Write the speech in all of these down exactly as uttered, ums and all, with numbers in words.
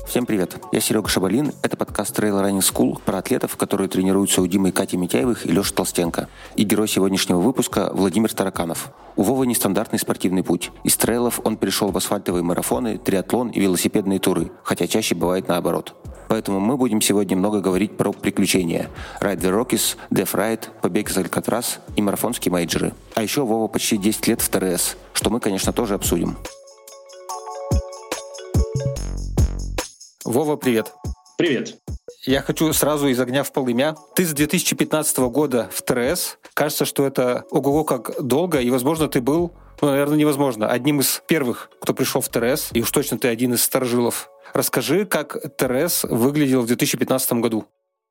Всем привет, я Серега Шабалин, это подкаст Trail Running School про атлетов, которые тренируются у Димы и Кати Митяевых и Леши Толстенко. И герой сегодняшнего выпуска Владимир Тараканов. У Вовы нестандартный спортивный путь. Из трейлов он перешел в асфальтовые марафоны, триатлон и велосипедные туры, хотя чаще бывает наоборот. Поэтому мы будем сегодня много говорить про приключения. Ride the Rockies, Death Ride, побег из Алькатрас и марафонские мейджоры. А еще Вова почти десять лет в ТРС, что мы, конечно, тоже обсудим. Вова, привет. Привет. Я хочу сразу из огня в полымя. Ты с две тысячи пятнадцатого года в ТРС. Кажется, что это ого-го как долго, и, возможно, ты был, ну, наверное, невозможно, одним из первых, кто пришел в ТРС, и уж точно ты один из старожилов. Расскажи, как ТРС выглядел в две тысячи пятнадцатом году.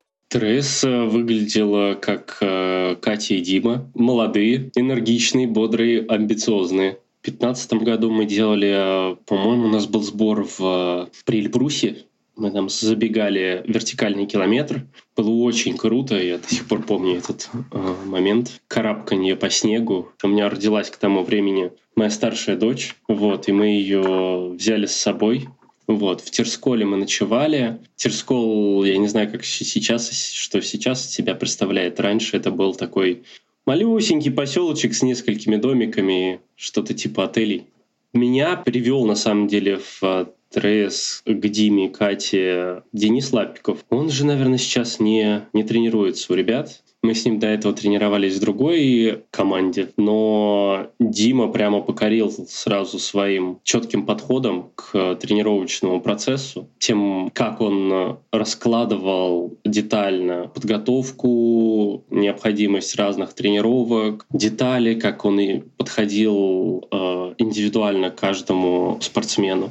ТРС выглядела как э, Катя и Дима. Молодые, энергичные, бодрые, амбициозные. В две тысячи пятнадцатом году мы делали, по-моему, у нас был сбор в, в Прильбрусе. Мы там забегали вертикальный километр. Было очень круто, я до сих пор помню этот э, момент. Карабканье по снегу. У меня родилась к тому времени моя старшая дочь, вот, и мы ее взяли с собой. Вот, в Терсколе мы ночевали. Терскол, я не знаю, как сейчас, что сейчас из себя представляет. Раньше это был такой малюсенький поселочек с несколькими домиками, что-то типа отелей. Меня привел на самом деле в ТРС к Диме, Кате Денис Лапиков. Он же, наверное, сейчас не, не тренируется у ребят. Мы с ним до этого тренировались в другой команде, но Дима прямо покорил сразу своим четким подходом к тренировочному процессу, тем, как он раскладывал детально подготовку, необходимость разных тренировок, детали, как он и подходил э, индивидуально к каждому спортсмену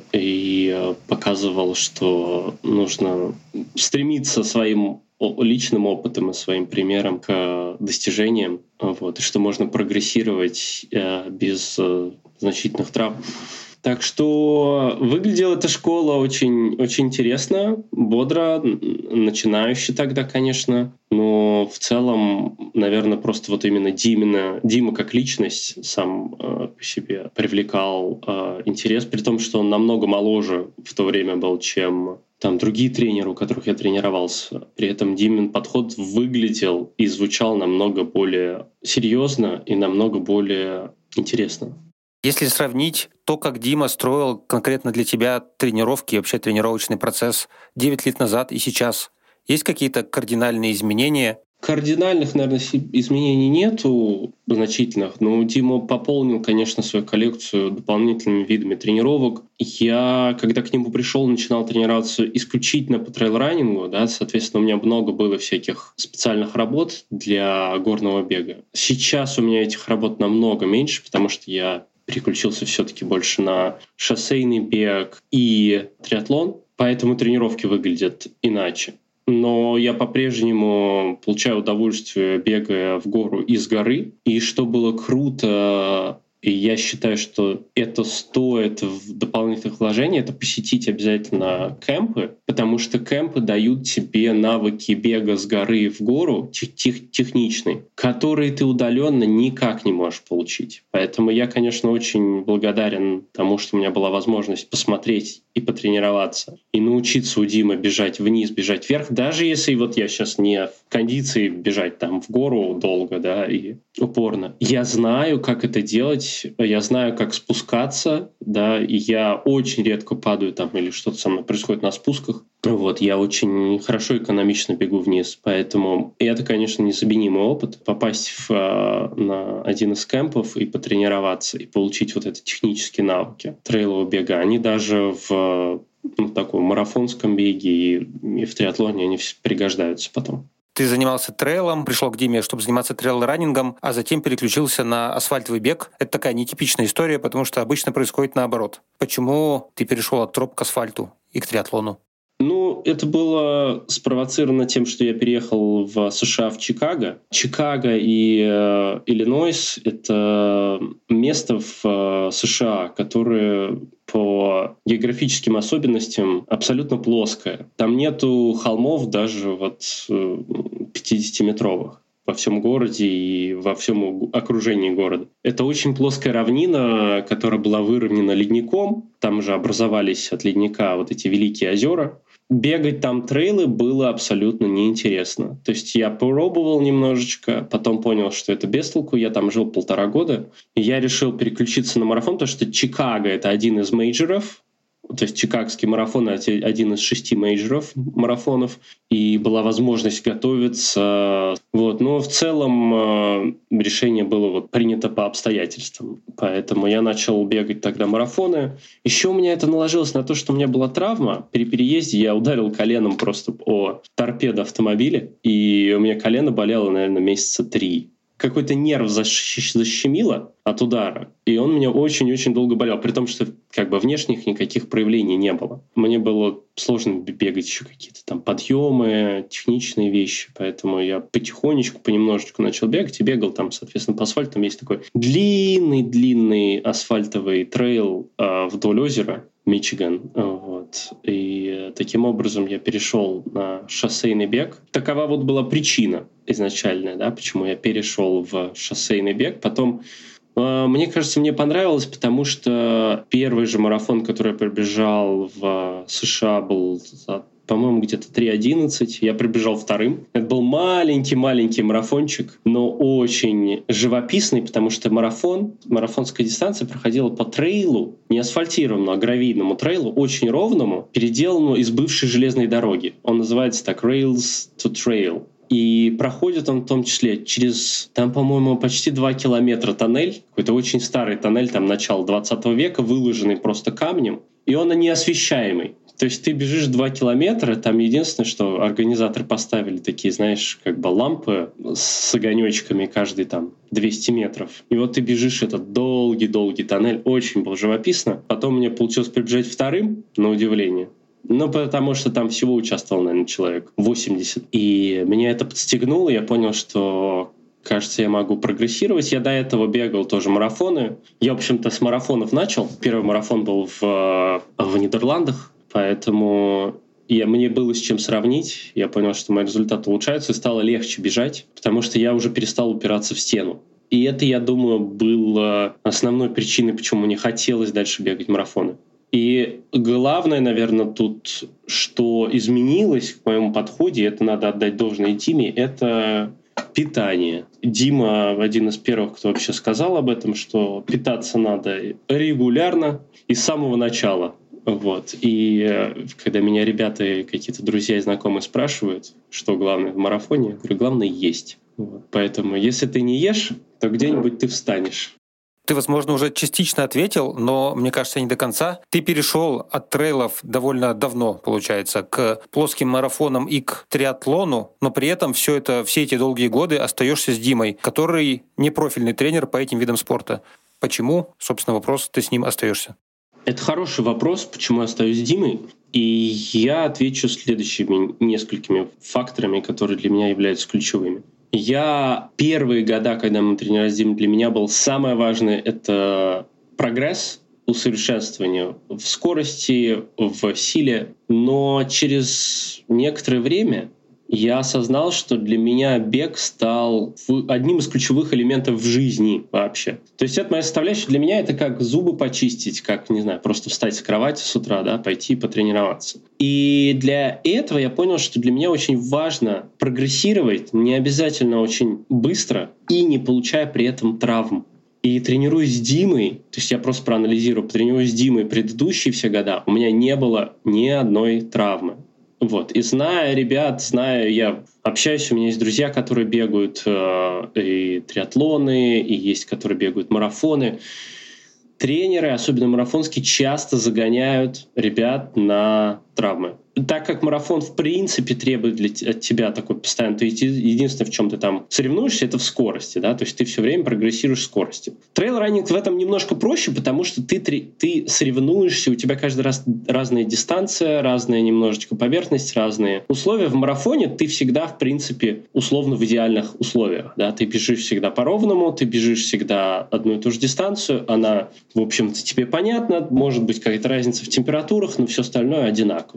и показывал, что нужно стремиться своим личным опытом и своим примером к достижениям, вот, и что можно прогрессировать э, без э, значительных травм. Так что выглядела эта школа очень, очень интересно, бодро, начинающе тогда, конечно, но в целом, наверное, просто вот именно Димина, Дима как личность сам э, по себе привлекал э, интерес, при том, что он намного моложе в то время был, чем там другие тренеры, у которых я тренировался. При этом Димин подход выглядел и звучал намного более серьезно и намного более интересно. Если сравнить то, как Дима строил конкретно для тебя тренировки и вообще тренировочный процесс девять лет назад и сейчас, есть какие-то кардинальные изменения? Кардинальных, наверное, изменений нету значительных, но Дима пополнил, конечно, свою коллекцию дополнительными видами тренировок. Я, когда к нему пришел, начинал тренироваться исключительно по трейл-раннингу, да, соответственно, у меня много было всяких специальных работ для горного бега. Сейчас у меня этих работ намного меньше, потому что я переключился все-таки больше на шоссейный бег и триатлон, поэтому тренировки выглядят иначе. Но я по-прежнему получаю удовольствие, бегая в гору из горы. И что было круто, и я считаю, что это стоит в дополнительных вложениях, это посетить обязательно кемпы, потому что кемпы дают тебе навыки бега с горы в гору тех, тех, техничные, которые ты удаленно никак не можешь получить. Поэтому я, конечно, очень благодарен тому, что у меня была возможность посмотреть и потренироваться, и научиться у Димы бежать вниз, бежать вверх, даже если вот я сейчас не в кондиции бежать там в гору долго, да, и упорно. Я знаю, как это делать, я знаю, как спускаться, да, и я очень редко падаю там или что-то со мной происходит на спусках. Вот, я очень хорошо экономично бегу вниз, поэтому это, конечно, незаменимый опыт. Попасть в, на один из кемпов и потренироваться, и получить вот эти технические навыки трейлового бега, они даже в ну, таком марафонском беге и, и в триатлоне они пригождаются потом. Ты занимался трейлом, пришел к Диме, чтобы заниматься трейл-раннингом, а затем переключился на асфальтовый бег. Это такая нетипичная история, потому что обычно происходит наоборот. Почему ты перешел от троп к асфальту и к триатлону? Ну, это было спровоцировано тем, что я переехал в США, в Чикаго. Чикаго и э, Иллинойс — это место в э, США, которое по географическим особенностям абсолютно плоское. Там нету холмов даже вот э, пятидесятиметровых. во всем городе и во всем окружении города. Это очень плоская равнина, которая была выровнена ледником. Там же образовались от ледника вот эти великие озера. Бегать там трейлы было абсолютно неинтересно. То есть я попробовал немножечко, потом понял, что это без толку. Я там жил полтора года, и я решил переключиться на марафон, потому что Чикаго — это один из мейджоров. То есть чикагский марафон — это один из шести мейджоров марафонов, и была возможность готовиться. Вот. Но в целом э, решение было вот принято по обстоятельствам. Поэтому я начал бегать тогда марафоны. Еще у меня это наложилось на то, что у меня была травма. При переезде я ударил коленом просто о торпеду автомобиля, и у меня колено болело, наверное, месяца три. Какой-то нерв защемило от удара, и он меня очень-очень долго болел, при том, что как бы внешних никаких проявлений не было. Мне было сложно бегать еще какие-то там подъемы, техничные вещи, поэтому я потихонечку, понемножечку начал бегать и бегал там, соответственно, по асфальту. Там есть такой длинный-длинный асфальтовый трейл э, вдоль озера Мичиган. Вот. И таким образом я перешел на шоссейный бег. Такова вот была причина изначальная, да, почему я перешел в шоссейный бег. Потом, э, мне кажется, мне понравилось, потому что первый же марафон, который я пробежал в США, был, по-моему, где-то три одиннадцать. Я пробежал вторым. Это был маленький-маленький марафончик, но очень живописный, потому что марафон, марафонская дистанция проходила по трейлу, не асфальтированному, а гравийному трейлу, очень ровному, переделанному из бывшей железной дороги. Он называется так «Rails to Trail». И проходит он в том числе через, там, по-моему, почти два километра тоннель, какой-то очень старый тоннель, там, начала двадцатого века, выложенный просто камнем, и он неосвещаемый. То есть ты бежишь два километра, там единственное, что организаторы поставили такие, знаешь, как бы лампы с огонечками каждые там двести метров. И вот ты бежишь этот долгий-долгий тоннель, очень было живописно. Потом мне получилось прибежать вторым, на удивление. Ну, потому что там всего участвовал, наверное, человек восемьдесят. И меня это подстегнуло, я понял, что, кажется, я могу прогрессировать. Я до этого бегал тоже марафоны. Я, в общем-то, с марафонов начал. Первый марафон был в, в Нидерландах, поэтому я, мне было с чем сравнить. Я понял, что мои результаты улучшаются, и стало легче бежать, потому что я уже перестал упираться в стену. И это, я думаю, было основной причиной, почему мне хотелось дальше бегать марафоны. И главное, наверное, тут, что изменилось в моем подходе, это надо отдать должное Диме, это питание. Дима один из первых, кто вообще сказал об этом, что питаться надо регулярно и с самого начала. Вот. И когда меня ребята, какие-то друзья и знакомые спрашивают, что главное в марафоне, я говорю, главное — есть. Вот. Поэтому если ты не ешь, то где-нибудь ты встанешь. Ты, возможно, уже частично ответил, но, мне кажется, не до конца. Ты перешел от трейлов довольно давно, получается, к плоским марафонам и к триатлону, но при этом все это, все эти долгие годы остаешься с Димой, который не профильный тренер по этим видам спорта. Почему, собственно, вопрос, ты с ним остаешься? Это хороший вопрос, почему я остаюсь с Димой. И я отвечу следующими несколькими факторами, которые для меня являются ключевыми. Я первые года, когда мы тренировались с Димой, для меня был самое важное — это прогресс, усовершенствование в скорости, в силе. Но через некоторое время я осознал, что для меня бег стал одним из ключевых элементов в жизни вообще. То есть это моя составляющая. Для меня это как зубы почистить, как, не знаю, просто встать с кровати с утра, да, пойти и потренироваться. И для этого я понял, что для меня очень важно прогрессировать, не обязательно очень быстро и не получая при этом травм. И тренируясь с Димой, то есть я просто проанализирую, тренируясь с Димой предыдущие все года, у меня не было ни одной травмы. Вот. И зная ребят, зная, я общаюсь, у меня есть друзья, которые бегают э, и триатлоны, и есть, которые бегают марафоны. Тренеры, особенно марафонские, часто загоняют ребят на травмы. Так как марафон в принципе требует для, от тебя такой постоянно, то единственное, в чем ты там соревнуешься, это в скорости, да, то есть ты все время прогрессируешь в скорости. Трейл-раннинг в этом немножко проще, потому что ты, ты соревнуешься, у тебя каждый раз разная дистанция, разная немножечко поверхность, разные условия. В марафоне ты всегда, в принципе, условно в идеальных условиях, да, ты бежишь всегда по-ровному, ты бежишь всегда одну и ту же дистанцию, она, в общем-то, тебе понятна, может быть какая-то разница в температурах, но все остальное одинаковое. Поэтому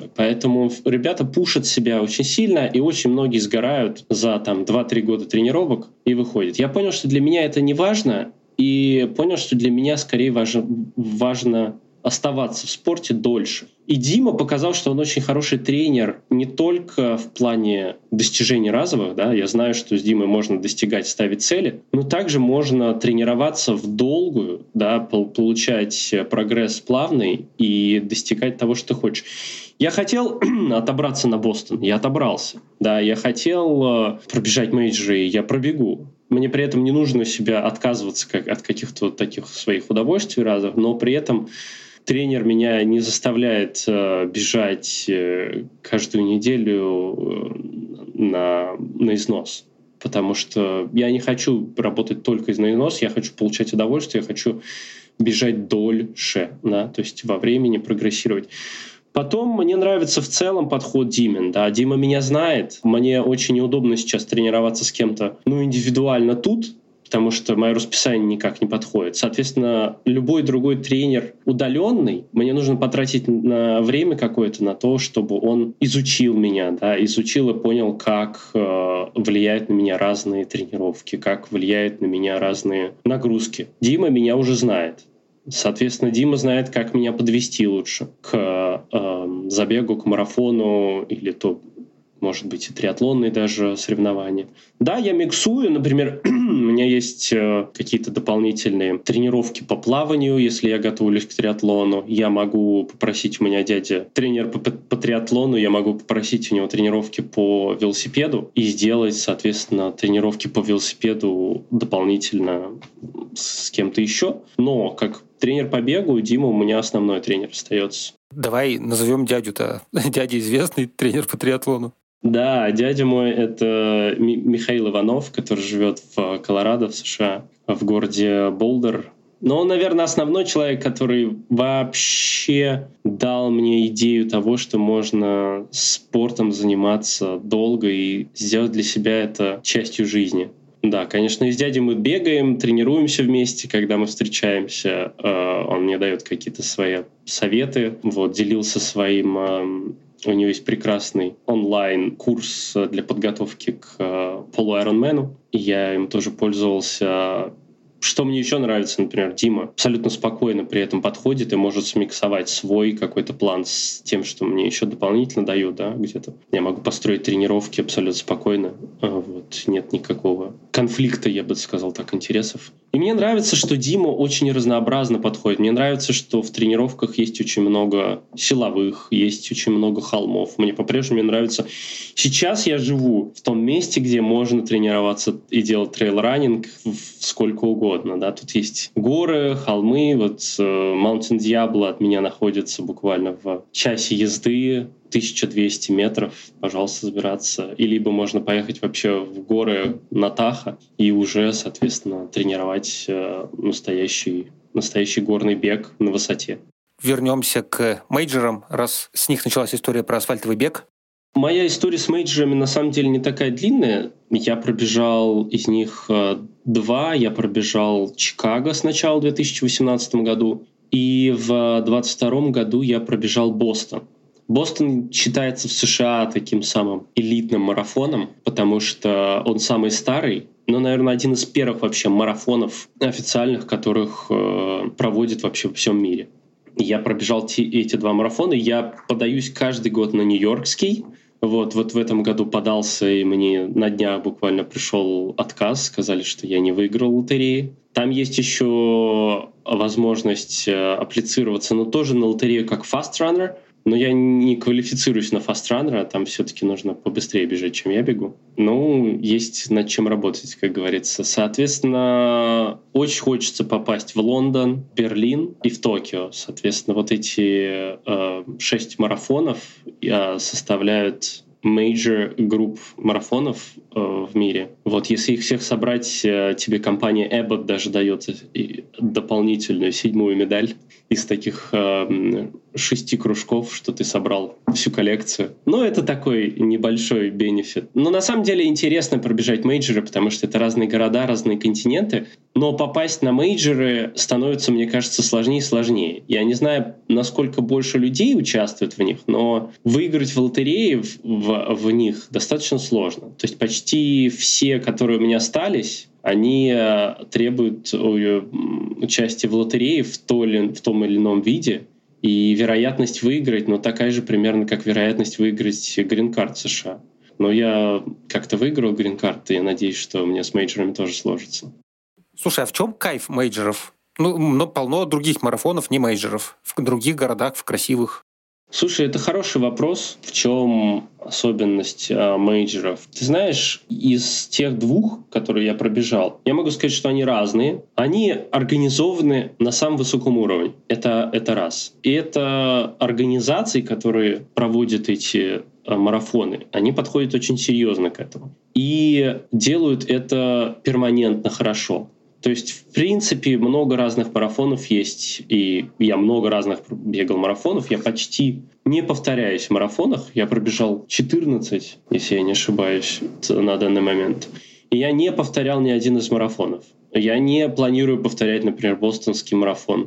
поэтому ребята пушат себя очень сильно, и очень многие сгорают за там два-три года тренировок и выходят. Я понял, что для меня это не важно, и понял, что для меня скорее важно, важно оставаться в спорте дольше. И Дима показал, что он очень хороший тренер не только в плане достижений разовых, да, я знаю, что с Димой можно достигать, ставить цели, но также можно тренироваться в долгую, да, получать прогресс плавный и достигать того, что ты хочешь. Я хотел отобраться на Бостон, я отобрался. Да, я хотел пробежать мейджоры, я пробегу. Мне при этом не нужно себя отказываться как, от каких-то вот таких своих удовольствий разных, но при этом тренер меня не заставляет э, бежать э, каждую неделю э, на, на износ. Потому что я не хочу работать только на износ, я хочу получать удовольствие, я хочу бежать дольше, да, то есть во времени прогрессировать. Потом мне нравится в целом подход Димин. Да. Дима меня знает. Мне очень неудобно сейчас тренироваться с кем-то ну, индивидуально тут, потому что мое расписание никак не подходит. Соответственно, любой другой тренер удаленный, мне нужно потратить на время какое-то на то, чтобы он изучил меня, да, изучил и понял, как э, влияют на меня разные тренировки, как влияют на меня разные нагрузки. Дима меня уже знает. Соответственно, Дима знает, как меня подвести лучше к э, забегу, к марафону или то, может быть, и триатлонные даже соревнования. Да, я миксую, например, у меня есть э, какие-то дополнительные тренировки по плаванию, если я готовлюсь к триатлону. Я могу попросить у меня дядя, тренер по, по, по триатлону, я могу попросить у него тренировки по велосипеду и сделать, соответственно, тренировки по велосипеду дополнительно с кем-то еще. Но как тренер по бегу, Дима у меня основной тренер остается. Давай назовем дядю-то. Дядя известный тренер по триатлону. Да, дядя мой — это Михаил Иванов, который живет в Колорадо, в США, в городе Болдер. Но он, наверное, основной человек, который вообще дал мне идею того, что можно спортом заниматься долго и сделать для себя это частью жизни. Да, конечно, и с дядей мы бегаем, тренируемся вместе, когда мы встречаемся. Он мне дает какие-то свои советы, вот, делился своим... У него есть прекрасный онлайн-курс для подготовки к полу-айронмену. Я им тоже пользовался. Что мне еще нравится, например, Дима абсолютно спокойно при этом подходит и может смиксовать свой какой-то план с тем, что мне еще дополнительно дают, да, где-то. Я могу построить тренировки абсолютно спокойно. Вот. Нет никакого конфликта, я бы сказал так, интересов. И мне нравится, что Дима очень разнообразно подходит. Мне нравится, что в тренировках есть очень много силовых, есть очень много холмов. Мне по-прежнему нравится. Сейчас я живу в том месте, где можно тренироваться и делать трейл-раннинг сколько угодно. Да? Тут есть горы, холмы. Вот Mountain Diablo от меня находится буквально в часе езды. тысяча двести метров, пожалуйста, забираться. И либо можно поехать вообще в горы на Тахо и уже, соответственно, тренировать э, настоящий, настоящий горный бег на высоте. Вернемся к мейджорам, раз с них началась история про асфальтовый бег. Моя история с мейджорами на самом деле не такая длинная. Я пробежал из них э, два. Я пробежал Чикаго сначала в две тысячи восемнадцатом году. И в двадцать втором году я пробежал Бостон. Бостон считается в США таким самым элитным марафоном, потому что он самый старый, но, наверное, один из первых вообще марафонов официальных, которых э, проводят вообще во всем мире. Я пробежал те, эти два марафона, я подаюсь каждый год на Нью-Йоркский. Вот, вот в этом году подался, и мне на днях буквально пришел отказ, сказали, что я не выиграл лотереи. Там есть еще возможность э, апплицироваться, но тоже на лотерею как Fast Runner. Но я не квалифицируюсь на фастранера, там все-таки нужно побыстрее бежать, чем я бегу. Ну, есть над чем работать, как говорится. Соответственно, очень хочется попасть в Лондон, Берлин и в Токио. Соответственно, вот эти э, шесть марафонов э, составляют major групп марафонов э, в мире. Вот если их всех собрать, э, тебе компания Abbott даже дает, и, дополнительную седьмую медаль из таких э, шести кружков, что ты собрал всю коллекцию. Но это такой небольшой бенефит. Но на самом деле интересно пробежать мейджоры, потому что это разные города, разные континенты. Но попасть на мейджоры становится, мне кажется, сложнее и сложнее. Я не знаю, насколько больше людей участвует в них, но выиграть в лотерее в, в, в них достаточно сложно. То есть почти все, которые у меня остались, они требуют участия в лотерее в, то или, в том или ином виде, и вероятность выиграть, ну, такая же примерно, как вероятность выиграть грин-карт США. Но я как-то выиграл грин-карт, и я надеюсь, что у меня с мейджорами тоже сложится. Слушай, а в чем кайф мейджоров? Ну, но полно других марафонов, не мейджоров, в других городах, в красивых. Слушай, это хороший вопрос. В чем особенность а, мейджоров? Ты знаешь, из тех двух, которые я пробежал, я могу сказать, что они разные. Они организованы на самом высоком уровне. Это, это раз. И это организации, которые проводят эти а, марафоны, они подходят очень серьезно к этому. И делают это перманентно хорошо. То есть, в принципе, много разных марафонов есть, и я много разных бегал марафонов. Я почти не повторяюсь в марафонах. Я пробежал четырнадцать, если я не ошибаюсь, на данный момент. И я не повторял ни один из марафонов. Я не планирую повторять, например, бостонский марафон.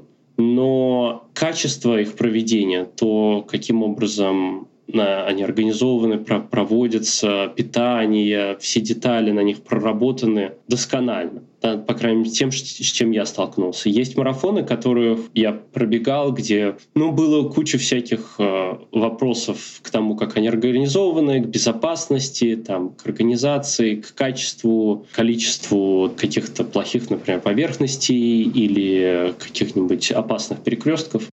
Но качество их проведения, то, каким образом они организованы, проводятся, питание, все детали на них проработаны досконально. Да, по крайней мере, тем, с чем я столкнулся. Есть марафоны, которые я пробегал, где ну, было куча всяких э, вопросов к тому, как они организованы, к безопасности, там, к организации, к качеству, количеству каких-то плохих, например, поверхностей или каких-нибудь опасных перекрестков.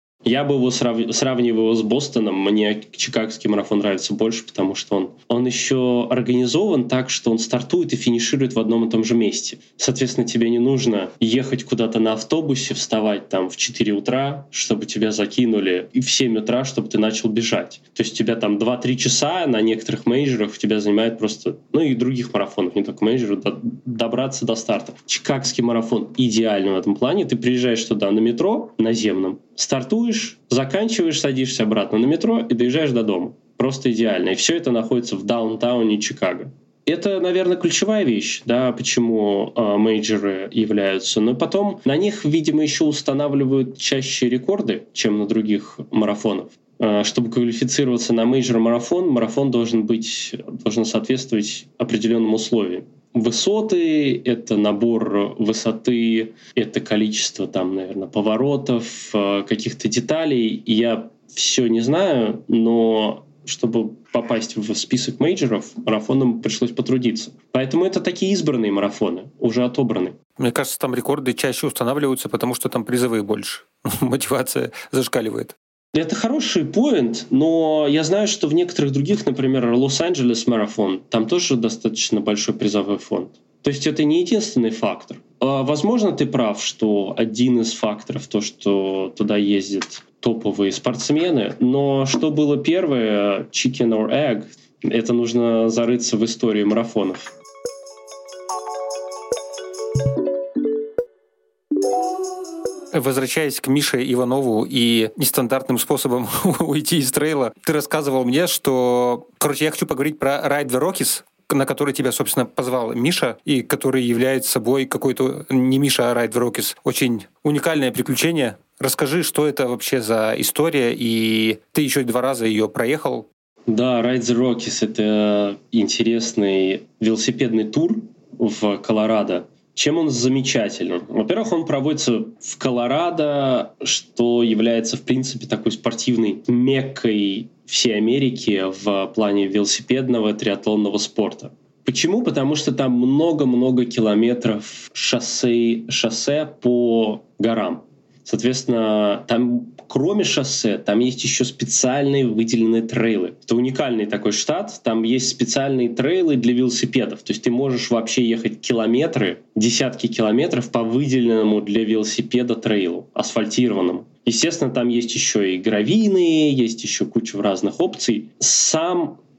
Я бы его срав... сравнивал с Бостоном. Мне чикагский марафон нравится больше, потому что он, он еще организован так, что он стартует и финиширует в одном и том же месте. Соответственно, тебе не нужно ехать куда-то на автобусе, вставать там в четыре утра, чтобы тебя закинули, и в семь утра, чтобы ты начал бежать. То есть у тебя там два-три часа на некоторых мейджорах у тебя занимает просто, ну и других марафонов, не только мейджоров, до... добраться до старта. Чикагский марафон идеальный в этом плане. Ты приезжаешь туда на метро наземном, стартуешь, заканчиваешь, садишься обратно на метро и доезжаешь до дома. Просто идеально. И все это находится в даунтауне Чикаго. Это, наверное, ключевая вещь, да, почему э, мейджоры являются. Но потом на них, видимо, еще устанавливают чаще рекорды, чем на других марафонах. Э, чтобы квалифицироваться на мейджор-марафон, марафон должен быть, должен соответствовать определенным условиям. Высоты — это набор высоты, это количество, там, наверное, поворотов, каких-то деталей. И я все не знаю, но чтобы попасть в список мейджоров, марафонам пришлось потрудиться. Поэтому это такие избранные марафоны, уже отобраны. Мне кажется, там рекорды чаще устанавливаются, потому что там призовые больше. Мотивация зашкаливает. Это хороший поинт, но я знаю, что в некоторых других, например, Лос-Анджелес марафон, там тоже достаточно большой призовой фонд. То есть это не единственный фактор. Возможно, ты прав, что один из факторов то, что туда ездят топовые спортсмены, но что было первое, chicken or egg, это нужно зарыться в истории марафонов. Возвращаясь к Мише Иванову и нестандартным способом уйти из трейла, ты рассказывал мне, что... Короче, я хочу поговорить про Ride the Rockies, на который тебя, собственно, позвал Миша, и который является собой какой-то, не Миша, а Ride the Rockies, очень уникальное приключение. Расскажи, что это вообще за история, и ты еще два раза ее проехал. Да, Ride the Rockies — это интересный велосипедный тур в Колорадо. Чем он замечателен? Во-первых, он проводится в Колорадо, что является, в принципе, такой спортивной меккой всей Америки в плане велосипедного триатлонного спорта. Почему? Потому что там много-много километров шоссе, шоссе по горам. Соответственно, там кроме шоссе, там есть еще специальные выделенные трейлы. Это уникальный такой штат. Там есть специальные трейлы для велосипедов. То есть ты можешь вообще ехать километры, десятки километров по выделенному для велосипеда трейлу, асфальтированному. Естественно, там есть еще и гравийные, есть еще куча разных опций. Сам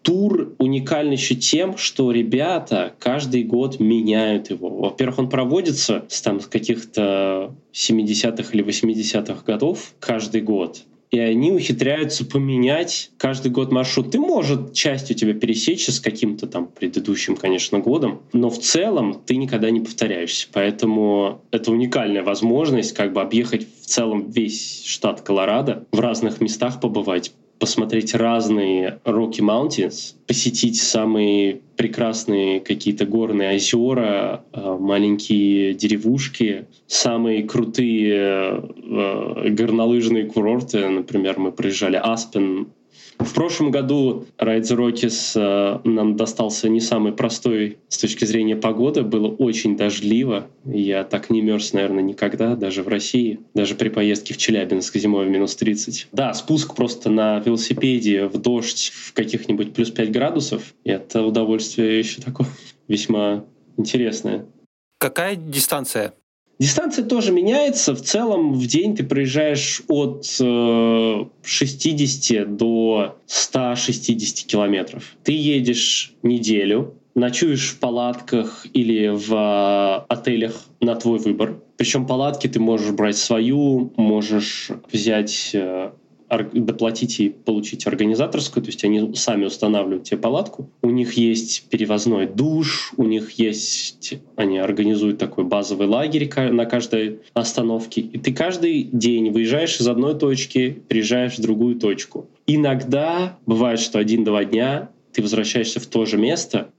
тур уникален еще тем, что ребята каждый год меняют его. Во-первых, он проводится с, там, с каких-то семидесятых или восьмидесятых годов каждый год. И они ухитряются поменять каждый год маршрут. Ты, может, часть у тебя пересечься с каким-то там предыдущим, конечно, годом, но в целом ты никогда не повторяешься. Поэтому это уникальная возможность как бы объехать в целом весь штат Колорадо, в разных местах побывать, посмотреть разные Rocky Mountains, посетить самые прекрасные какие-то горные озера, маленькие деревушки, самые крутые горнолыжные курорты. Например, мы проезжали Аспен. В прошлом году Ride the Rockies нам достался не самый простой с точки зрения погоды. Было очень дождливо. Я так не мерз, наверное, никогда, даже в России. Даже при поездке в Челябинск зимой в минус тридцать. Да, спуск просто на велосипеде в дождь в каких-нибудь плюс пять градусов. Это удовольствие еще такое весьма интересное. Какая дистанция? Дистанция тоже меняется. В целом в день ты проезжаешь от э, шестидесяти до ста шестидесяти километров. Ты едешь неделю, ночуешь в палатках или в э, отелях на твой выбор. Причем палатки ты можешь брать свою, можешь взять... Э, доплатить и получить организаторскую, то есть они сами устанавливают тебе палатку. У них есть перевозной душ, у них есть... Они организуют такой базовый лагерь на каждой остановке. И ты каждый день выезжаешь из одной точки, приезжаешь в другую точку. Иногда бывает, что один-два дня ты возвращаешься в то же место,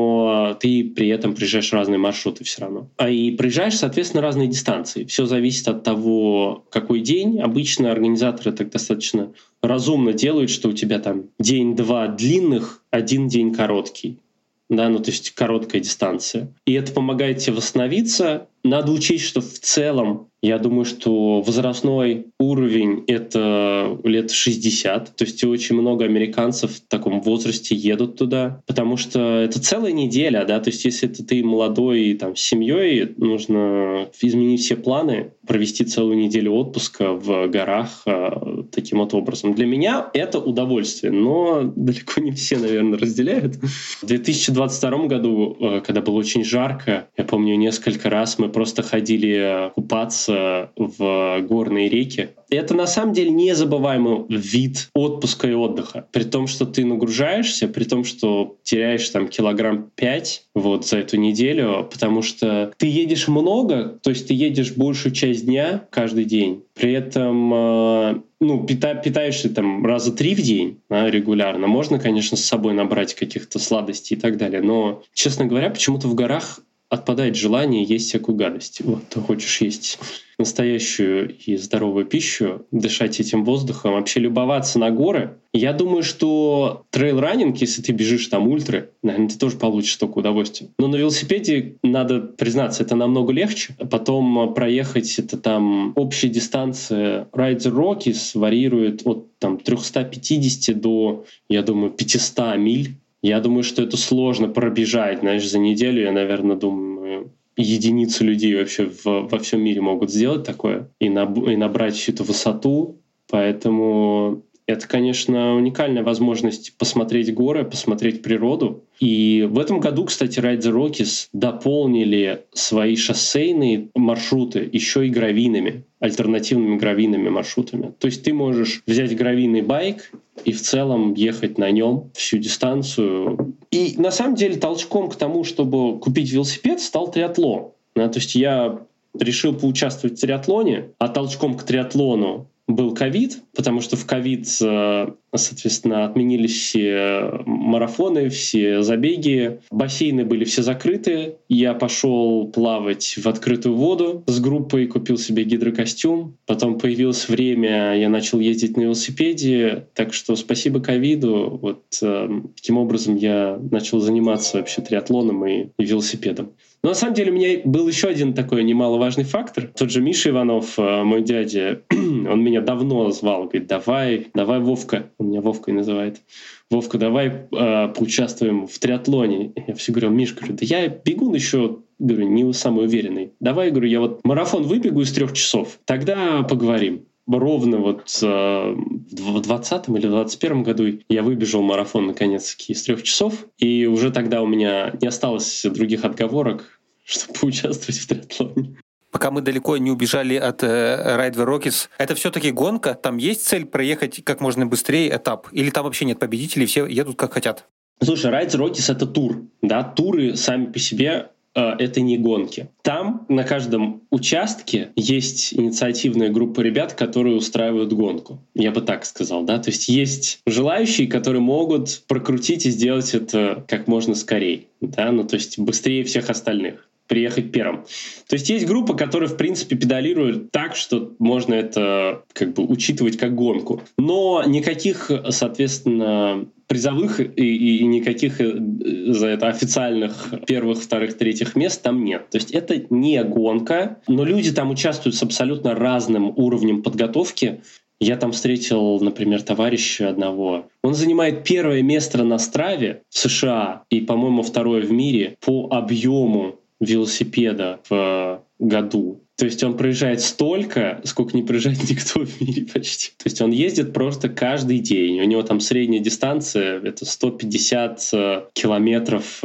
но ты при этом проезжаешь разные маршруты все равно. А и проезжаешь, соответственно, разные дистанции. Все зависит от того, какой день. Обычно организаторы так достаточно разумно делают, что у тебя там день-два длинных, один день короткий. Да, ну то есть короткая дистанция. И это помогает тебе восстановиться. Надо учесть, что в целом, я думаю, что возрастной уровень — это лет шестьдесят. То есть очень много американцев в таком возрасте едут туда, потому что это целая неделя, да, то есть если это ты молодой, там, с семьей, нужно изменить все планы, провести целую неделю отпуска в горах э, таким вот образом. Для меня это удовольствие, но далеко не все, наверное, разделяют. В две тысячи двадцать втором году, э, когда было очень жарко, я помню, несколько раз мы просто ходили купаться в горные реки. И это на самом деле незабываемый вид отпуска и отдыха. При том, что ты нагружаешься, при том, что теряешь там килограмм пять вот за эту неделю, потому что ты едешь много, то есть ты едешь большую часть дня каждый день. При этом э, ну, пита, питаешься там раза три в день, да, регулярно. Можно, конечно, с собой набрать каких-то сладостей и так далее. Но, честно говоря, почему-то в горах отпадает желание есть всякую гадость. Вот, ты хочешь есть настоящую и здоровую пищу, дышать этим воздухом, вообще любоваться на горы. Я думаю, что трейл-раннинг, если ты бежишь там ультры, наверное, ты тоже получишь столько удовольствия. Но на велосипеде, надо признаться, это намного легче. Потом проехать это там общая дистанция Ride the Rockies варьирует от там триста пятьдесят до, я думаю, пятьсот миль. Я думаю, что это сложно пробежать, знаешь, за неделю. Я, наверное, думаю, единицы людей вообще в, во всем мире могут сделать такое и, наб, и набрать всю эту высоту. Поэтому это, конечно, уникальная возможность посмотреть горы, посмотреть природу. И в этом году, кстати, Ride the Rockies дополнили свои шоссейные маршруты еще и гравийными, альтернативными гравийными маршрутами. То есть ты можешь взять гравийный байк и в целом ехать на нем всю дистанцию. И на самом деле толчком к тому, чтобы купить велосипед, стал триатлон. Да, то есть я решил поучаствовать в триатлоне, а толчком к триатлону был ковид, потому что в ковид, соответственно, отменились все марафоны, все забеги, бассейны были все закрыты. Я пошел плавать в открытую воду с группой, купил себе гидрокостюм. Потом появилось время, я начал ездить на велосипеде. Так что спасибо ковиду. Вот таким образом я начал заниматься вообще триатлоном и велосипедом. Но на самом деле у меня был еще один такой немаловажный фактор. Тот же Миша Иванов, мой дядя, он меня давно звал, говорит, давай, давай, Вовка, он меня Вовкой называет, Вовка, давай э, поучаствуем в триатлоне. Я все говорю, Миш, говорю, да я бегун еще, говорю, не самый уверенный. Давай, говорю, я вот марафон выбегу из трех часов, тогда поговорим. ровно вот э, в двадцатом или двадцать первом году я выбежал марафон наконец-таки из трех часов, и уже тогда у меня не осталось других отговорок, чтобы поучаствовать в триатлоне. Пока мы далеко не убежали от э, Ride the Rockies, это все-таки гонка? Там есть цель проехать как можно быстрее этап? Или там вообще нет победителей, все едут как хотят? Слушай, Ride the Rockies — это тур. Да? Туры сами по себе э, — это не гонки. Там на каждом участке есть инициативная группа ребят, которые устраивают гонку. Я бы так сказал. Да? То есть есть желающие, которые могут прокрутить и сделать это как можно скорее. Да? Ну, то есть быстрее всех остальных. Приехать первым. То есть есть группа, которая, в принципе, педалирует так, что можно это как бы учитывать как гонку. Но никаких, соответственно, призовых и, и никаких за это официальных первых, вторых, третьих мест там нет. То есть это не гонка, но люди там участвуют с абсолютно разным уровнем подготовки. Я там встретил, например, товарища одного. Он занимает первое место на Страве в США и, по-моему, второе в мире по объему велосипеда в году. То есть он проезжает столько, сколько не проезжает никто в мире почти. То есть он ездит просто каждый день. У него там средняя дистанция — это сто пятьдесят километров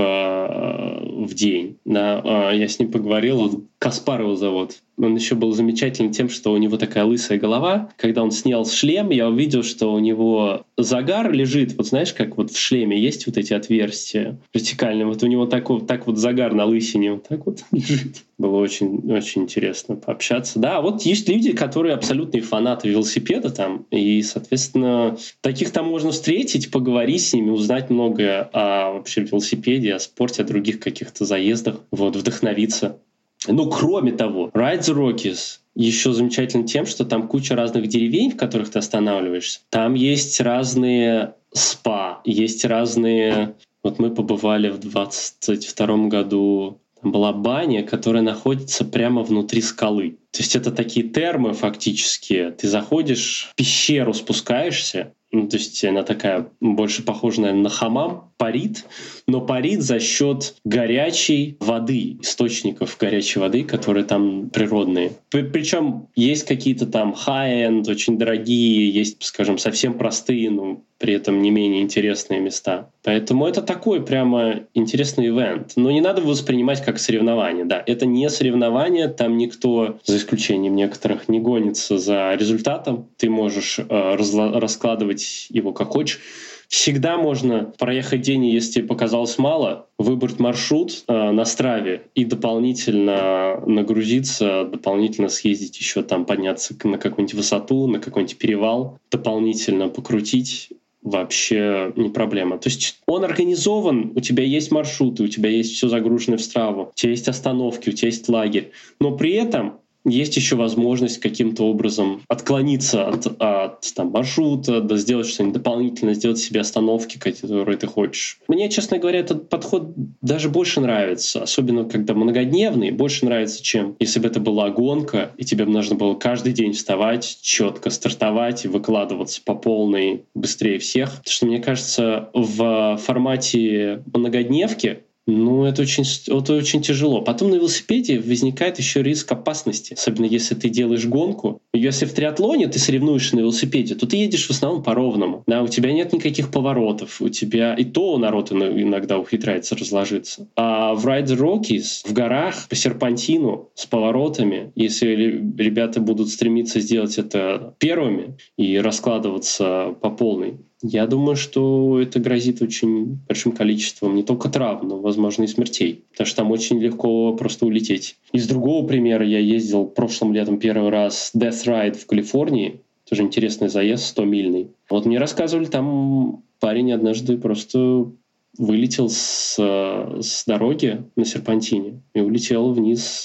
в день. Да, я с ним поговорил, он Каспарова зовут. Он еще был замечательным тем, что у него такая лысая голова. Когда он снял шлем, я увидел, что у него загар лежит. Вот знаешь, как вот в шлеме есть вот эти отверстия вертикальные. Вот у него так вот, так вот загар на лысине вот так вот лежит. Было очень, очень интересно пообщаться. Да, вот есть люди, которые абсолютные фанаты велосипеда там. И, соответственно, таких там можно встретить, поговорить с ними, узнать многое о вообще велосипеде, о спорте, о других каких-то заездах. Вот, вдохновиться. Ну, кроме того, Ride the Rockies еще замечательен тем, что там куча разных деревень, в которых ты останавливаешься. Там есть разные спа, есть разные... Вот мы побывали в двадцать втором году, там была баня, которая находится прямо внутри скалы. То есть это такие термы фактически. Ты заходишь в пещеру, спускаешься, ну, то есть она такая больше похожа, наверное, на хамам, парит, но парит за счет горячей воды, источников горячей воды, которые там природные. Причем есть какие-то там high-end, очень дорогие, есть, скажем, совсем простые, но при этом не менее интересные места. Поэтому это такой прямо интересный ивент. Но не надо воспринимать как соревнование. Да, это не соревнование, там никто, за исключением некоторых, не гонится за результатом. Ты можешь э, разла- раскладывать его как хочешь. Всегда можно проехать день, если тебе показалось мало, выбрать маршрут э, на Страве и дополнительно нагрузиться, дополнительно съездить еще там, подняться на какую-нибудь высоту, на какой-нибудь перевал, дополнительно покрутить. Вообще не проблема. То есть он организован, у тебя есть маршруты, у тебя есть все загружено в Страву, у тебя есть остановки, у тебя есть лагерь. Но при этом есть еще возможность каким-то образом отклониться от, от там, маршрута, да, сделать что-нибудь дополнительно, сделать себе остановки, которые ты хочешь. Мне, честно говоря, этот подход даже больше нравится, особенно когда многодневный, больше нравится, чем если бы это была гонка, и тебе нужно было каждый день вставать, четко стартовать и выкладываться по полной быстрее всех. Потому что, мне кажется, в формате многодневки Ну, это очень, это очень тяжело. Потом на велосипеде возникает еще риск опасности, особенно если ты делаешь гонку. Если в триатлоне ты соревнуешься на велосипеде, то ты едешь в основном по ровному. Да, у тебя нет никаких поворотов, у тебя и то народ иногда ухитряется разложиться. А в Ride the Rockies в горах по серпантину с поворотами, если ребята будут стремиться сделать это первыми и раскладываться по полной, я думаю, что это грозит очень большим количеством не только травм, но, возможно, и смертей. Потому что там очень легко просто улететь. Из другого примера я ездил прошлым летом первый раз Death Ride в Калифорнии. Тоже интересный заезд, сто-мильный. Вот мне рассказывали, там парень однажды просто вылетел с, с дороги на серпантине и улетел вниз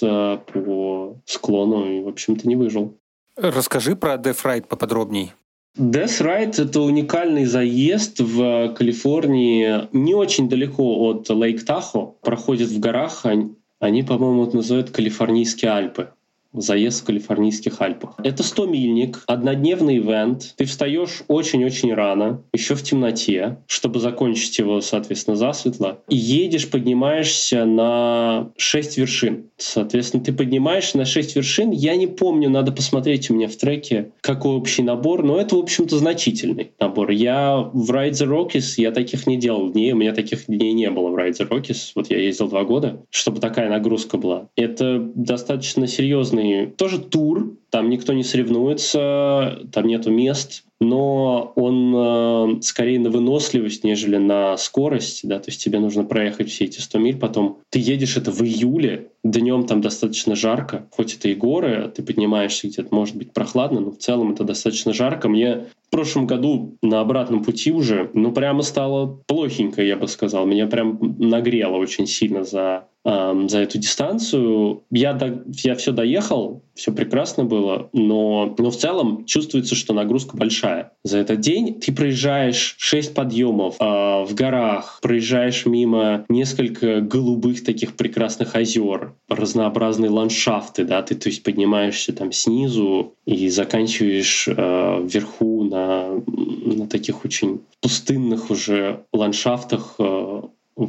по склону и, в общем-то, не выжил. Расскажи про Death Ride поподробней. Death Ride — это уникальный заезд в Калифорнии, не очень далеко от Лейк Тахо, проходит в горах, они, они по-моему, это называют Калифорнийские Альпы. заезд в Калифорнийских Альпах. Это сто-мильник, однодневный ивент. Ты встаешь очень-очень рано, еще в темноте, чтобы закончить его, соответственно, засветло. И едешь, поднимаешься на шесть вершин. Соответственно, ты поднимаешься на шесть вершин. Я не помню, надо посмотреть у меня в треке, какой общий набор, но это, в общем-то, значительный набор. Я в Ride the Rockies, я таких не делал дней, у меня таких дней не было в Ride the Rockies. Вот я ездил два года, чтобы такая нагрузка была. Это достаточно серьезный тоже тур, там никто не соревнуется, там нету мест, но он э, скорее на выносливость, нежели на скорость, да, то есть тебе нужно проехать все эти сто миль, потом ты едешь это в июле, днем там достаточно жарко, хоть это и горы, ты поднимаешься где-то, может быть, прохладно, но в целом это достаточно жарко. Мне в прошлом году на обратном пути уже, ну, прямо стало плохенько, я бы сказал, меня прям нагрело очень сильно за за эту дистанцию. Я, до, я все доехал, все прекрасно было, но, но в целом чувствуется, что нагрузка большая. За этот день ты проезжаешь шесть подъемов э, в горах, проезжаешь мимо несколько голубых таких прекрасных озер, разнообразные ландшафты, да, ты то есть поднимаешься там снизу и заканчиваешь э, вверху на, на таких очень пустынных уже ландшафтах э,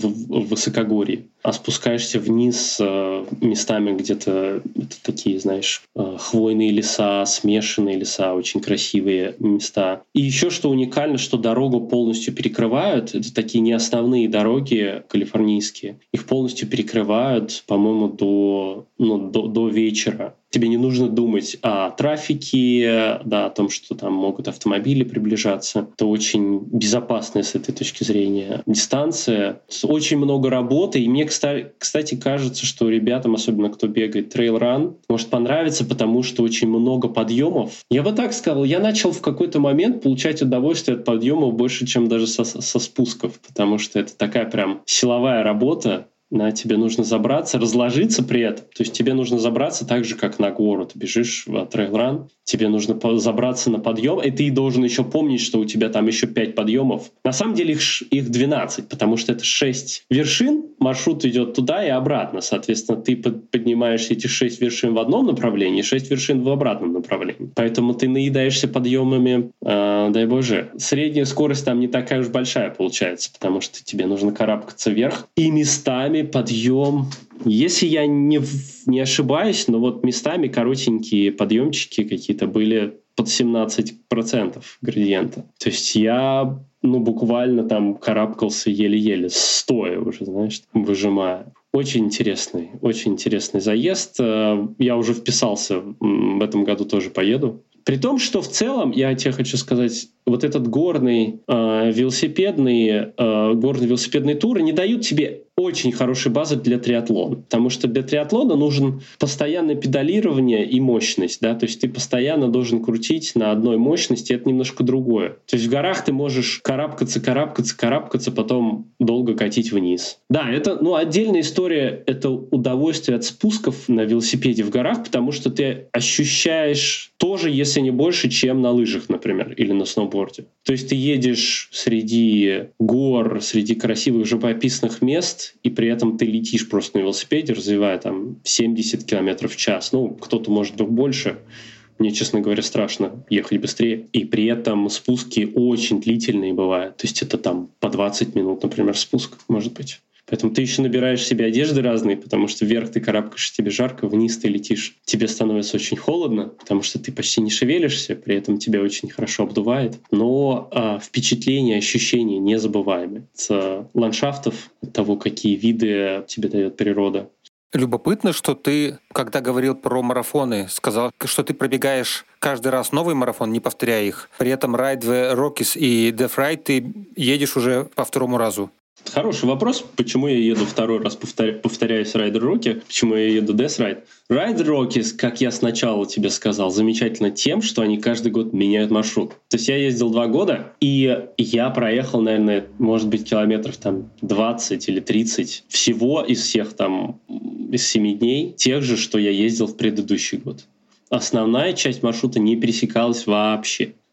в высокогорье, а спускаешься вниз э, местами где-то такие, знаешь, э, хвойные леса, смешанные леса, очень красивые места. И еще что уникально, что дорогу полностью перекрывают, это такие не основные дороги калифорнийские, их полностью перекрывают, по-моему, до, ну, до, до вечера. Тебе не нужно думать о трафике, да, о том, что там могут автомобили приближаться. Это очень безопасная с этой точки зрения дистанция. Очень много работы. И мне, кстати, кажется, что ребятам, особенно кто бегает трейл-ран, может понравиться, потому что очень много подъемов. Я бы так сказал, я начал в какой-то момент получать удовольствие от подъемов больше, чем даже со, со спусков, потому что это такая прям силовая работа. Да, тебе нужно забраться, разложиться при этом. То есть тебе нужно забраться так же, как на гору. Ты бежишь в трейл-ран, тебе нужно забраться на подъем, и ты должен еще помнить, что у тебя там еще пять подъемов. На самом деле их, их двенадцать, потому что это шесть вершин, маршрут идет туда и обратно. Соответственно, ты поднимаешь эти шесть вершин в одном направлении, шесть вершин в обратном направлении. Поэтому ты наедаешься подъемами, э, дай боже. Средняя скорость там не такая уж большая получается, потому что тебе нужно карабкаться вверх. И местами подъем. Если я не, не ошибаюсь, но вот местами коротенькие подъемчики какие-то были под семнадцать процентов градиента. То есть я ну, буквально там карабкался еле-еле, стоя уже, знаешь, выжимая. Очень интересный, очень интересный заезд. Я уже вписался, в этом году тоже поеду. При том, что в целом, я тебе хочу сказать, вот этот горный э, велосипедный, э, горный велосипедный тур не дают тебе очень хорошей базы для триатлона. Потому что для триатлона нужен постоянное педалирование и мощность. Да? То есть ты постоянно должен крутить на одной мощности, это немножко другое. То есть в горах ты можешь карабкаться, карабкаться, карабкаться, потом долго катить вниз. Да, это ну, отдельная история, это удовольствие от спусков на велосипеде в горах, потому что ты ощущаешь тоже, если не больше, чем на лыжах, например, или на сноуборде. То есть ты едешь среди гор, среди красивых живописных мест, и при этом ты летишь просто на велосипеде, развивая там семьдесят километров в час. Ну, кто-то может быть больше. Мне, честно говоря, страшно ехать быстрее. И при этом спуски очень длительные бывают. То есть это там по двадцать минут, например, спуск, может быть. Поэтому ты еще набираешь себе одежды разные, потому что вверх ты карабкаешься, тебе жарко, вниз ты летишь. Тебе становится очень холодно, потому что ты почти не шевелишься, при этом тебя очень хорошо обдувает. Но а, впечатления, ощущения незабываемые. С ландшафтов, от того, какие виды тебе дает природа. Любопытно, что ты, когда говорил про марафоны, сказал, что ты пробегаешь каждый раз новый марафон, не повторяя их. При этом Ride the Rockies и Death Ride ты едешь уже по второму разу. Хороший вопрос, почему я еду второй раз, повторя... повторяюсь, Ride the Rockies, почему я еду Death Ride. Ride the Rockies, как я сначала тебе сказал, замечательно тем, что они каждый год меняют маршрут. То есть я ездил два года, и я проехал, наверное, может быть, километров там двадцать или тридцать всего из всех там, из семи дней, тех же, что я ездил в предыдущий год. Основная часть маршрута не пересекалась вообще.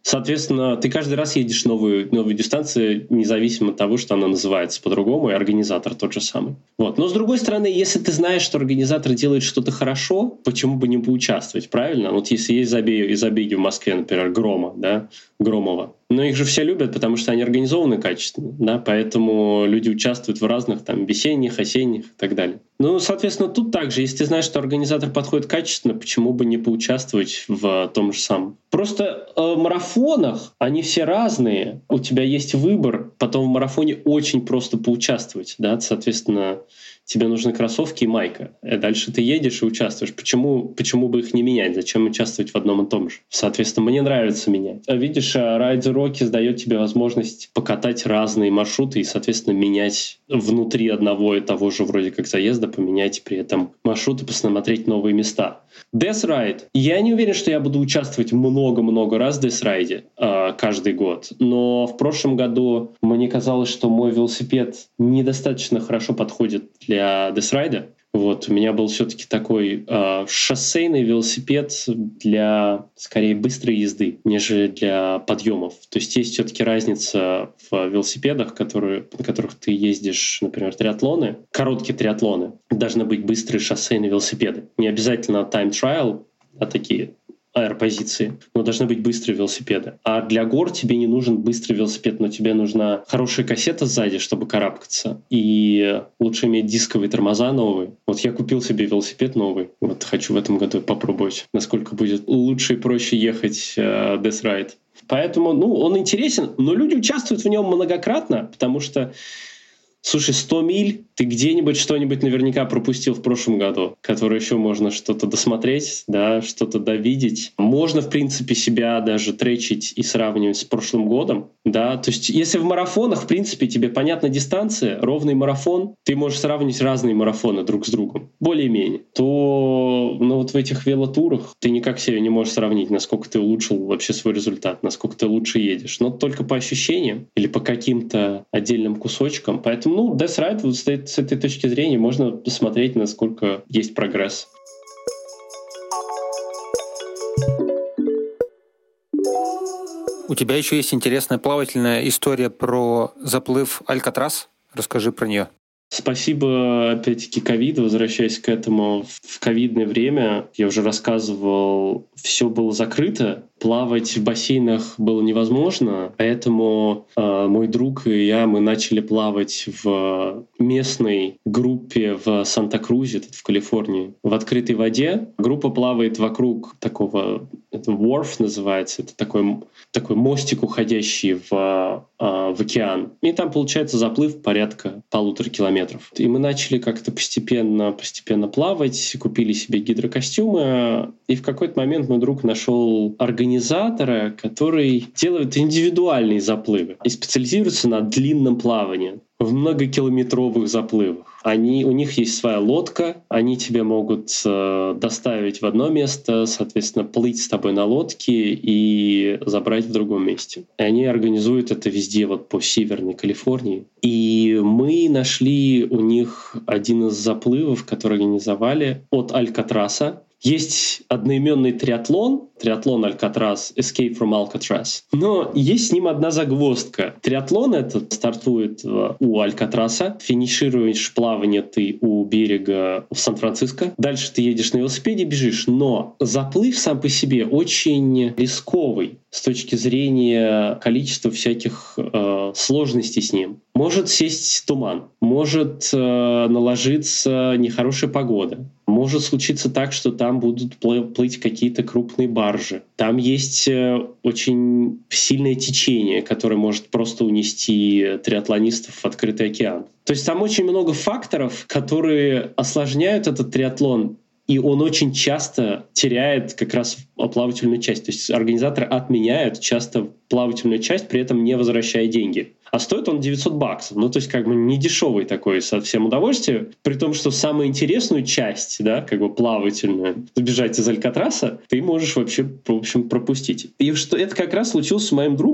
Соответственно, ты каждый раз едешь новую, новую дистанцию, независимо от того, что она называется по-другому, и организатор тот же самый. Вот. Но с другой стороны, если ты знаешь, что организатор делает что-то хорошо, почему бы не поучаствовать, правильно? Вот если есть забеги, забеги в Москве, например, Грома, да, Громова, но их же все любят, потому что они организованы качественно, да, поэтому люди участвуют в разных там весенних, осенних и так далее. Ну, соответственно, тут также, если ты знаешь, что организатор подходит качественно, почему бы не поучаствовать в том же самом? Просто э, в марафонах они все разные, у тебя есть выбор, потом в марафоне очень просто поучаствовать, да, соответственно, тебе нужны кроссовки и майка. А дальше ты едешь и участвуешь. Почему, почему бы их не менять? Зачем участвовать в одном и том же? Соответственно, мне нравится менять. А видишь, Ride the Rockies дает тебе возможность покатать разные маршруты и, соответственно, менять внутри одного и того же вроде как заезда, поменять при этом маршруты, посмотреть новые места. Death Ride. Я не уверен, что я буду участвовать много-много раз в Death Ride э, каждый год. Но в прошлом году мне казалось, что мой велосипед недостаточно хорошо подходит для Death Ride. Вот, у меня был все-таки такой э, шоссейный велосипед для, скорее, быстрой езды, нежели для подъемов. То есть есть все-таки разница в велосипедах, которые, на которых ты ездишь, например, триатлоны, короткие триатлоны. Должны быть быстрые шоссейные велосипеды. Не обязательно time trial, а такие аэропозиции, но должны быть быстрые велосипеды. А для гор тебе не нужен быстрый велосипед, но тебе нужна хорошая кассета сзади, чтобы карабкаться. И лучше иметь дисковые тормоза новые. Вот я купил себе велосипед новый. Вот хочу в этом году попробовать, насколько будет лучше и проще ехать э, Death Ride. Поэтому, ну, он интересен, но люди участвуют в нем многократно, потому что, слушай, сто миль, ты где-нибудь что-нибудь наверняка пропустил в прошлом году, которое еще можно что-то досмотреть, да, что-то довидеть. Можно, в принципе, себя даже тречить и сравнивать с прошлым годом, да. То есть если в марафонах, в принципе, тебе понятна дистанция, ровный марафон, ты можешь сравнить разные марафоны друг с другом, более-менее, то ну, вот в этих велотурах ты никак себе не можешь сравнить, насколько ты улучшил вообще свой результат, насколько ты лучше едешь. Но только по ощущениям или по каким-то отдельным кусочкам. Поэтому, ну, Death Ride вот стоит с этой точки зрения, можно посмотреть, насколько есть прогресс. У тебя еще есть интересная плавательная история про заплыв Алькатрас. Расскажи про нее. Спасибо, опять-таки, ковид. Возвращаясь к этому, в ковидное время, я уже рассказывал, все было закрыто, плавать в бассейнах было невозможно, поэтому э, мой друг и я, мы начали плавать в местной группе в Санта-Крузе, в Калифорнии, в открытой воде. Группа плавает вокруг такого, это wharf называется, это такой, такой мостик, уходящий в, э, в океан. И там получается заплыв порядка полутора километров. И мы начали как-то постепенно, постепенно плавать, купили себе гидрокостюмы, и в какой-то момент мой друг нашел организатора, который делает индивидуальные заплывы и специализируется на длинном плавании, в многокилометровых заплывах. Они, у них есть своя лодка, они тебя могут э, доставить в одно место, соответственно, плыть с тобой на лодке и забрать в другом месте. И они организуют это везде, вот по Северной Калифорнии. И мы нашли у них один из заплывов, который организовали от Алькатраса. Есть одноименный триатлон, триатлон Алькатрас, Escape from Alcatraz. Но есть с ним одна загвоздка. Триатлон этот стартует у Алькатраса, финишируешь плавание ты у берега в Сан-Франциско. Дальше ты едешь на велосипеде, бежишь. Но заплыв сам по себе очень рисковый с точки зрения количества всяких э, сложностей с ним. Может сесть туман, может э, наложиться нехорошая погода. Может случиться так, что там будут плыть какие-то крупные баржи. Там есть очень сильное течение, которое может просто унести триатлонистов в открытый океан. То есть там очень много факторов, которые осложняют этот триатлон, и он очень часто теряет как раз плавательную часть. То есть организаторы отменяют часто плавательную часть, при этом не возвращая деньги. А стоит он девятьсот баксов. Ну, то есть как бы не дешевый такой совсем удовольствие. При том, что самую интересную часть, да, как бы плавательную, сбежать из Алькатраса, ты можешь вообще, в общем, пропустить. И что это как раз случилось с моим другом.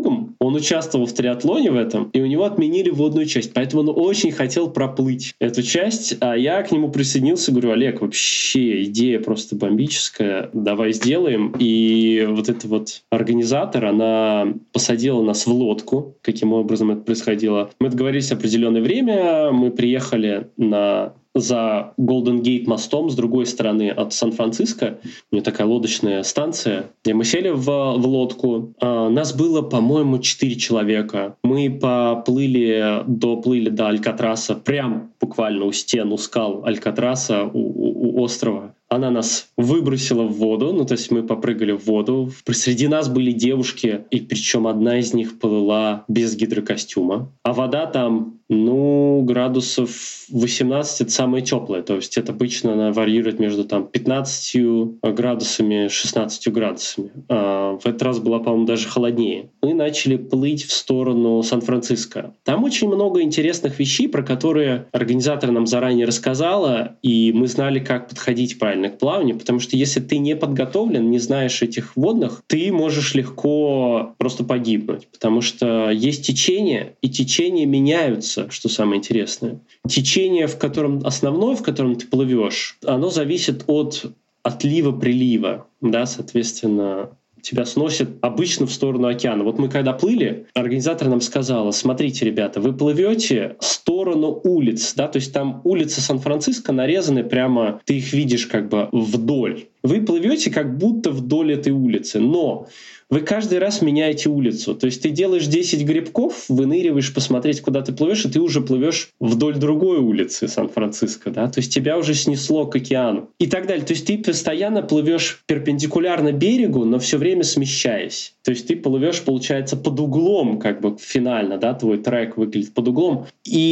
Он участвовал в триатлоне в этом, и у него отменили водную часть. Поэтому он очень хотел проплыть эту часть, а я к нему присоединился, говорю: Олег, вообще идея просто бомбическая, давай сделаем. И вот эта вот организатор, она посадила нас в лодку. Каким образом это происходило? Мы договорились определенное время, мы приехали на... за Голден Гейт мостом с другой стороны от Сан-Франциско. У нее такая лодочная станция. И мы сели в, в лодку. А, нас было, по-моему, четыре человека. Мы поплыли, доплыли до Алькатраса, прям буквально у стен, у скал Алькатраса, у, у, у острова. Она нас выбросила в воду, ну то есть мы попрыгали в воду. Среди нас были девушки, и причем одна из них плыла без гидрокостюма. А вода там, ну, градусов восемнадцать — это самое теплое. То есть это обычно она варьирует между там пятнадцатью градусами и шестнадцатью градусами. А в этот раз была, по-моему, даже холоднее. Мы начали плыть в сторону Сан-Франциско. Там очень много интересных вещей, про которые организатор нам заранее рассказала, и мы знали, как подходить правильно к плаванию, потому что если ты не подготовлен, не знаешь этих водных, ты можешь легко просто погибнуть, потому что есть течение, и течения меняются, что самое интересное. Течение, в котором основное, в котором ты плывешь, оно зависит от отлива-прилива, да, соответственно, тебя сносит обычно в сторону океана. Вот мы когда плыли, организатор нам сказала: смотрите, ребята, вы плывете в сторону улиц, да, то есть там улицы Сан-Франциско нарезаны прямо, ты их видишь как бы вдоль. Вы плывете как будто вдоль этой улицы, но вы каждый раз меняете улицу. То есть ты делаешь десять грибков, выныриваешь посмотреть, куда ты плывешь, и ты уже плывешь вдоль другой улицы Сан-Франциско. Да? То есть тебя уже снесло к океану. И так далее. То есть ты постоянно плывешь перпендикулярно берегу, но все время смещаясь. То есть ты плывешь, получается, под углом, как бы финально, да, твой трек выглядит под углом.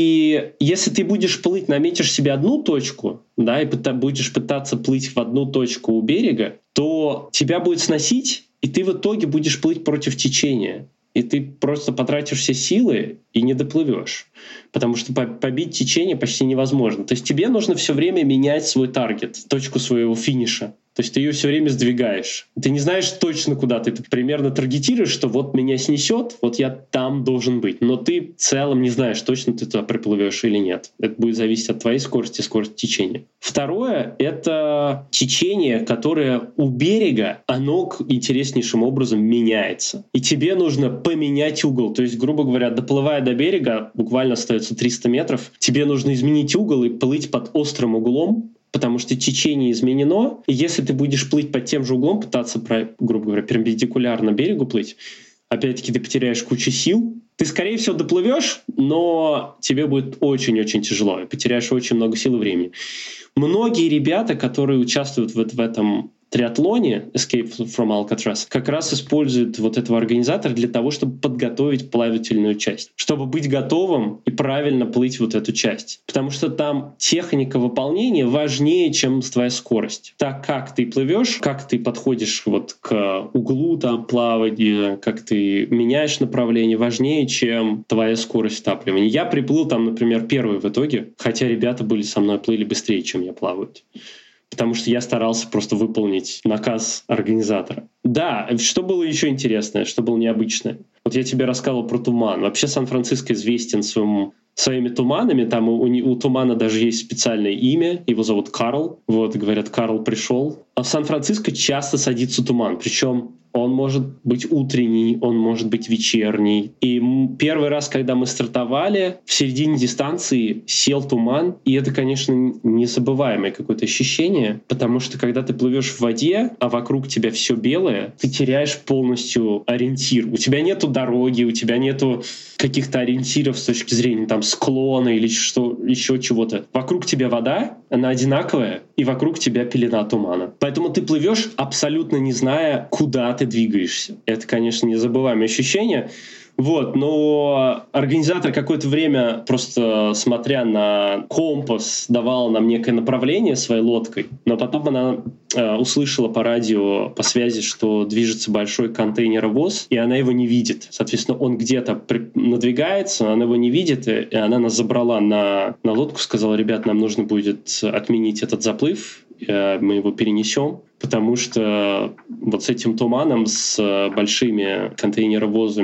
И если ты будешь плыть, наметишь себе одну точку, да, и будешь пытаться плыть в одну точку у берега, то тебя будет сносить, и ты в итоге будешь плыть против течения. И ты просто потратишь все силы и не доплывешь. Потому что побить течение почти невозможно. То есть тебе нужно все время менять свой таргет, точку своего финиша. То есть ты ее все время сдвигаешь. Ты не знаешь точно, куда ты. Ты примерно таргетируешь, что вот меня снесет, вот я там должен быть. Но ты в целом не знаешь, точно ты туда приплывешь или нет. Это будет зависеть от твоей скорости, скорости течения. Второе — это течение, которое у берега, оно интереснейшим образом меняется. И тебе нужно поменять угол. То есть, грубо говоря, доплывая до берега, буквально остается триста метров, тебе нужно изменить угол и плыть под острым углом, потому что течение изменено, и если ты будешь плыть под тем же углом, пытаться, грубо говоря, перпендикулярно берегу плыть, опять-таки ты потеряешь кучу сил, ты, скорее всего, доплывешь, но тебе будет очень-очень тяжело, и потеряешь очень много сил и времени. Многие ребята, которые участвуют в, в этом триатлоне Escape from Alcatraz, как раз используют вот этого организатора для того, чтобы подготовить плавательную часть, чтобы быть готовым и правильно плыть вот эту часть. Потому что там техника выполнения важнее, чем твоя скорость. Так как ты плывешь, как ты подходишь вот к углу там плавания, как ты меняешь направление, важнее, чем твоя скорость втапливания. Я приплыл там, например, первый в итоге, хотя ребята были со мной, плыли быстрее, чем я плавают. Потому что я старался просто выполнить наказ организатора. Да, что было еще интересное, что было необычное? Вот я тебе рассказывал про туман. Вообще Сан-Франциско известен своим, своими туманами. Там у, у тумана даже есть специальное имя. Его зовут Карл. Вот, говорят, Карл пришел. А в Сан-Франциско часто садится туман. Причем он может быть утренний, он может быть вечерний. И первый раз, когда мы стартовали, в середине дистанции сел туман. И это, конечно, незабываемое какое-то ощущение, потому что когда ты плывешь в воде, а вокруг тебя все белое, ты теряешь полностью ориентир. У тебя нету дороги, у тебя нету каких-то ориентиров с точки зрения там склона или что, еще чего-то. Вокруг тебя вода, она одинаковая, и вокруг тебя пелена тумана. Поэтому ты плывешь, абсолютно не зная, куда ты двигаешься. Это, конечно, незабываемое ощущение. Вот, но организатор какое-то время, просто смотря на компас, давал нам некое направление своей лодкой, но потом она э, услышала по радио, по связи, что движется большой контейнеровоз, и она его не видит. Соответственно, он где-то при... надвигается, она его не видит, и она нас забрала на, на лодку, сказала: ребят, нам нужно будет отменить этот заплыв, э, мы его перенесем. Потому что вот с этим туманом, с большими контейнеровозами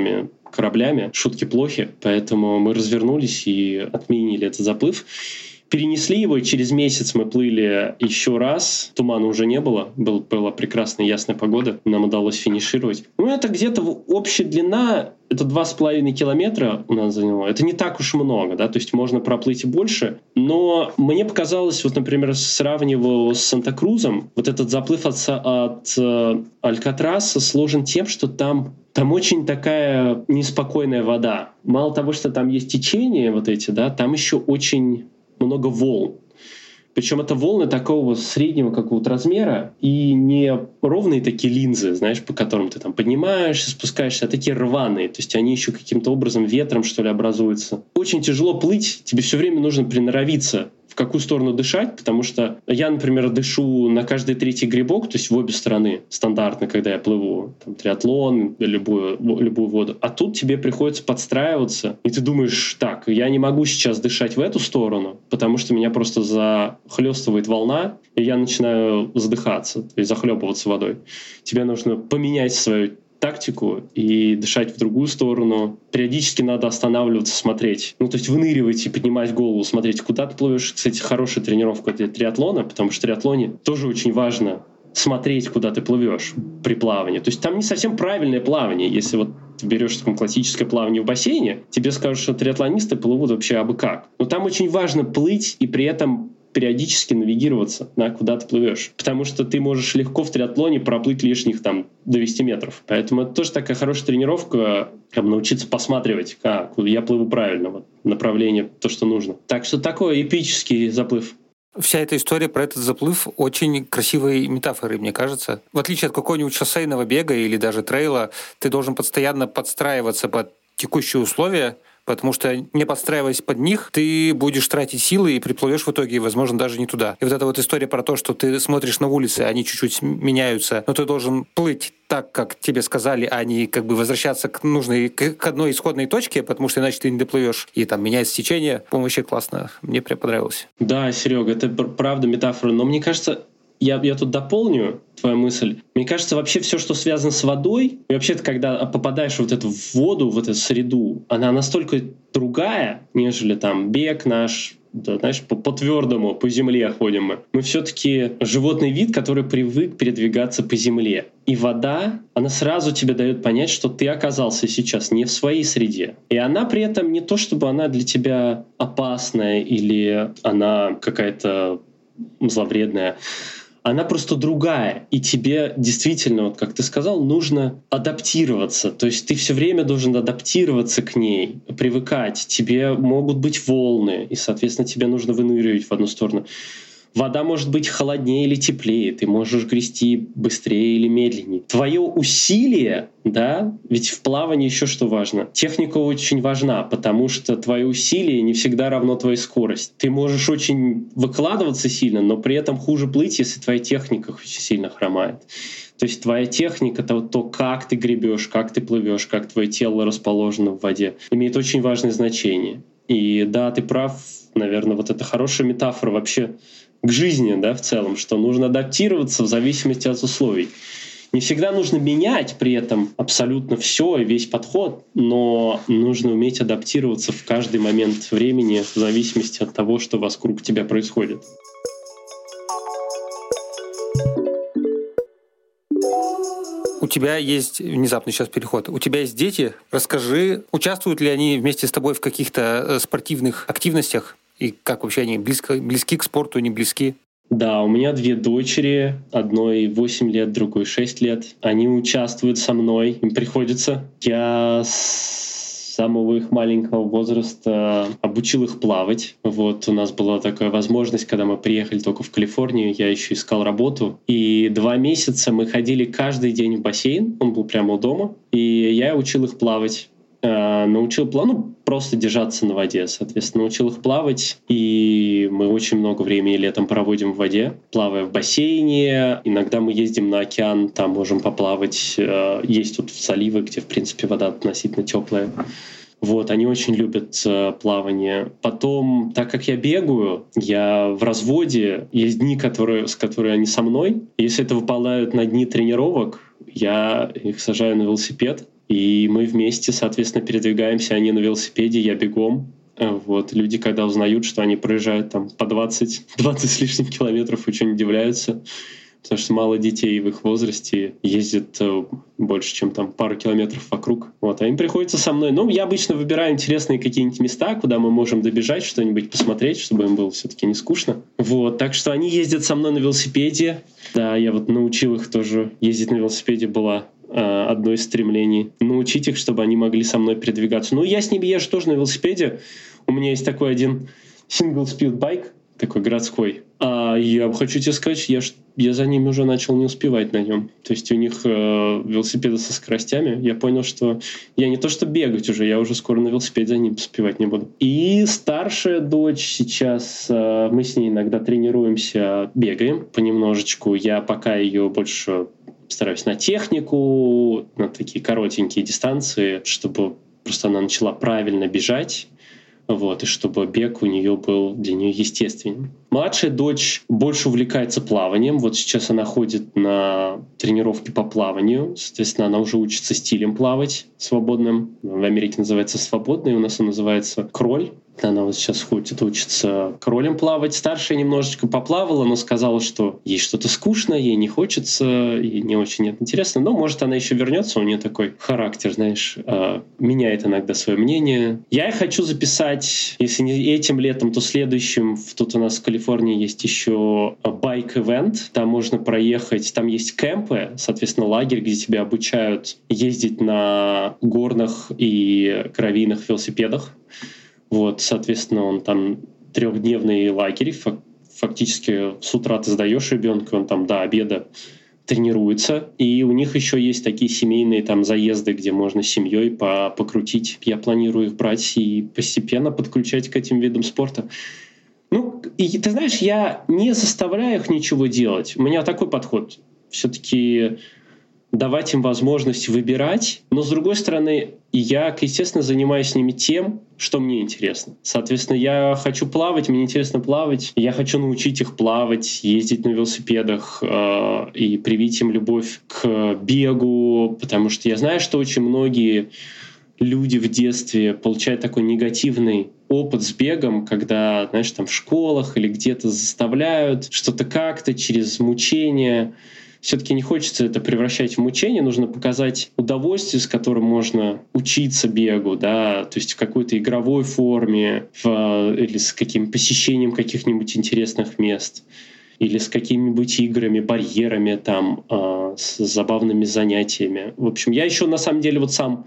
кораблями, шутки плохи, поэтому мы развернулись и отменили этот заплыв. Перенесли его, и через месяц мы плыли еще раз. Тумана уже не было, был, была прекрасная ясная погода, нам удалось финишировать. Ну, это где-то общая длина, это два с половиной километра у нас заняло. Это не так уж много, да, то есть можно проплыть и больше. Но мне показалось, вот, например, сравнивая с Санта-Крузом, вот этот заплыв от, от э, Алькатраса сложен тем, что там Там очень такая неспокойная вода. Мало того, что там есть течения вот эти, да, там еще очень много волн. Причем это волны такого среднего какого-то размера и не ровные такие линзы, знаешь, по которым ты там поднимаешься, спускаешься, а такие рваные. То есть они еще каким-то образом ветром, что ли, образуются. Очень тяжело плыть, тебе все время нужно приноровиться, в какую сторону дышать, потому что я, например, дышу на каждый третий грибок, то есть в обе стороны, стандартно, когда я плыву, там, триатлон, любую, любую воду. А тут тебе приходится подстраиваться, и ты думаешь, так, я не могу сейчас дышать в эту сторону, потому что меня просто захлестывает волна, и я начинаю задыхаться, то есть захлебываться водой. Тебе нужно поменять свою тактику и дышать в другую сторону. Периодически надо останавливаться, смотреть. Ну, то есть выныривать и поднимать голову, смотреть, куда ты плывешь. Кстати, хорошая тренировка для триатлона, потому что в триатлоне тоже очень важно смотреть, куда ты плывешь при плавании. То есть там не совсем правильное плавание. Если вот ты берешь там классическое плавание в бассейне, тебе скажут, что триатлонисты плывут вообще абы как. Но там очень важно плыть и при этом периодически навигироваться, да, куда ты плывешь. Потому что ты можешь легко в триатлоне проплыть лишних там двести метров. Поэтому это тоже такая хорошая тренировка, как бы научиться посматривать, как я плыву правильно, вот, направление, то, что нужно. Так что такой эпический заплыв. Вся эта история про этот заплыв очень красивой метафорой, мне кажется. В отличие от какого-нибудь шоссейного бега или даже трейла, ты должен постоянно подстраиваться под текущие условия, потому что, не подстраиваясь под них, ты будешь тратить силы и приплывешь в итоге, возможно, даже не туда. И вот эта вот история про то, что ты смотришь на улицы, они чуть-чуть меняются, но ты должен плыть так, как тебе сказали, а не как бы возвращаться к нужной, к одной исходной точке, потому что иначе ты не доплывешь. И там меняется течение. По-моему, вообще классно. Мне прям понравилось. Да, Серега, это правда метафора. Но мне кажется, я, я тут дополню твою мысль. Мне кажется, вообще все, что связано с водой, и вообще, когда попадаешь в вот эту воду, в эту среду, она настолько другая, нежели там бег наш, да, знаешь, по, по твердому, по земле ходим мы. Мы все-таки животный вид, который привык передвигаться по земле. И вода, она сразу тебе дает понять, что ты оказался сейчас не в своей среде. И она при этом не то, чтобы она для тебя опасная или она какая-то зловредная. Она просто другая, и тебе действительно, вот как ты сказал, нужно адаптироваться. То есть ты все время должен адаптироваться к ней, привыкать. Тебе могут быть волны, и, соответственно, тебе нужно выныривать в одну сторону. Вода может быть холоднее или теплее, ты можешь грести быстрее или медленнее. Твое усилие, да, ведь в плавании еще что важно? Техника очень важна, потому что твое усилие не всегда равно твоей скорости. Ты можешь очень выкладываться сильно, но при этом хуже плыть, если твоя техника очень сильно хромает. То есть твоя техника, то, то, как ты гребешь, как ты плывешь, как твое тело расположено в воде, имеет очень важное значение. И да, ты прав, наверное, вот это хорошая метафора вообще к жизни, да, в целом, что нужно адаптироваться в зависимости от условий. Не всегда нужно менять при этом абсолютно все и весь подход, но нужно уметь адаптироваться в каждый момент времени в зависимости от того, что вокруг тебя происходит. У тебя есть, внезапный сейчас переход, у тебя есть дети. Расскажи, участвуют ли они вместе с тобой в каких-то спортивных активностях? И как вообще они близко, близки к спорту, не близки? Да, у меня две дочери, одной восемь лет, другой шесть лет. Они участвуют со мной, им приходится. Я с самого их маленького возраста обучил их плавать. Вот у нас была такая возможность, когда мы приехали только в Калифорнию, я еще искал работу. И два месяца мы ходили каждый день в бассейн, он был прямо у дома, и я учил их плавать. Научил плавать, ну, просто держаться на воде, соответственно, научил их плавать, и мы очень много времени летом проводим в воде, плавая в бассейне, иногда мы ездим на океан, там можем поплавать, есть тут заливы, где, в принципе, вода относительно теплая. Вот, они очень любят э, плавание. Потом, так как я бегаю, я в разводе, есть дни, которые, с которыми они со мной. Если это выпадают на дни тренировок, я их сажаю на велосипед, и мы вместе, соответственно, передвигаемся, они на велосипеде, я бегом. Вот. Люди, когда узнают, что они проезжают там по двадцать, двадцать с лишним километров, очень удивляются, потому что мало детей в их возрасте ездит э, больше, чем там пару километров вокруг. Вот. А им приходится со мной. Ну, я обычно выбираю интересные какие-нибудь места, куда мы можем добежать, что-нибудь посмотреть, чтобы им было все-таки не скучно. Вот. Так что они ездят со мной на велосипеде. Да, я вот научил их тоже ездить на велосипеде, была э, одно из стремлений. Научить их, чтобы они могли со мной передвигаться. Ну, я с ними езжу тоже на велосипеде. У меня есть такой один single-speed байк, такой городской. А я хочу тебе сказать, я, я за ними уже начал не успевать на нем. То есть у них э, велосипеды со скоростями. Я понял, что я не то что бегать уже, я уже скоро на велосипеде за ним успевать не буду. И старшая дочь сейчас, э, мы с ней иногда тренируемся, бегаем понемножечку. Я пока ее больше стараюсь на технику, на такие коротенькие дистанции, чтобы просто она начала правильно бежать. Вот, и чтобы бег у нее был для нее естественным. Младшая дочь больше увлекается плаванием. Вот сейчас она ходит на тренировки по плаванию. Соответственно, она уже учится стилем плавать свободным. В Америке называется свободный, у нас он называется кроль. Она вот сейчас ходит, учится кролем плавать. Старшая немножечко поплавала, но сказала, что ей что-то скучно, ей не хочется, ей не очень нет интересно. Но, может, она еще вернется, у нее такой характер, знаешь, меняет иногда свое мнение. Я хочу записать, если не этим летом, то следующим. Тут у нас в Калифорнии есть еще байк-эвент. Там можно проехать, там есть кемпы, соответственно, лагерь, где тебя обучают ездить на горных и гравийных велосипедах. Вот, соответственно, он там трехдневный лагерь. Фактически с утра ты сдаешь ребенка, он там до обеда тренируется. И у них еще есть такие семейные там заезды, где можно с семьей по- покрутить. Я планирую их брать и постепенно подключать к этим видам спорта. Ну, и ты знаешь, я не заставляю их ничего делать. У меня такой подход. Все-таки давать им возможность выбирать. Но, с другой стороны, я, естественно, занимаюсь с ними тем, что мне интересно. Соответственно, я хочу плавать, мне интересно плавать. Я хочу научить их плавать, ездить на велосипедах э, и привить им любовь к бегу, потому что я знаю, что очень многие люди в детстве получают такой негативный опыт с бегом, когда, знаешь, там в школах или где-то заставляют что-то как-то через мучение. Все-таки не хочется это превращать в мучение, нужно показать удовольствие, с которым можно учиться бегу, да, то есть в какой-то игровой форме, в, или с каким посещением каких-нибудь интересных мест, или с какими-нибудь играми, барьерами, там, э, с забавными занятиями. В общем, я еще на самом деле вот сам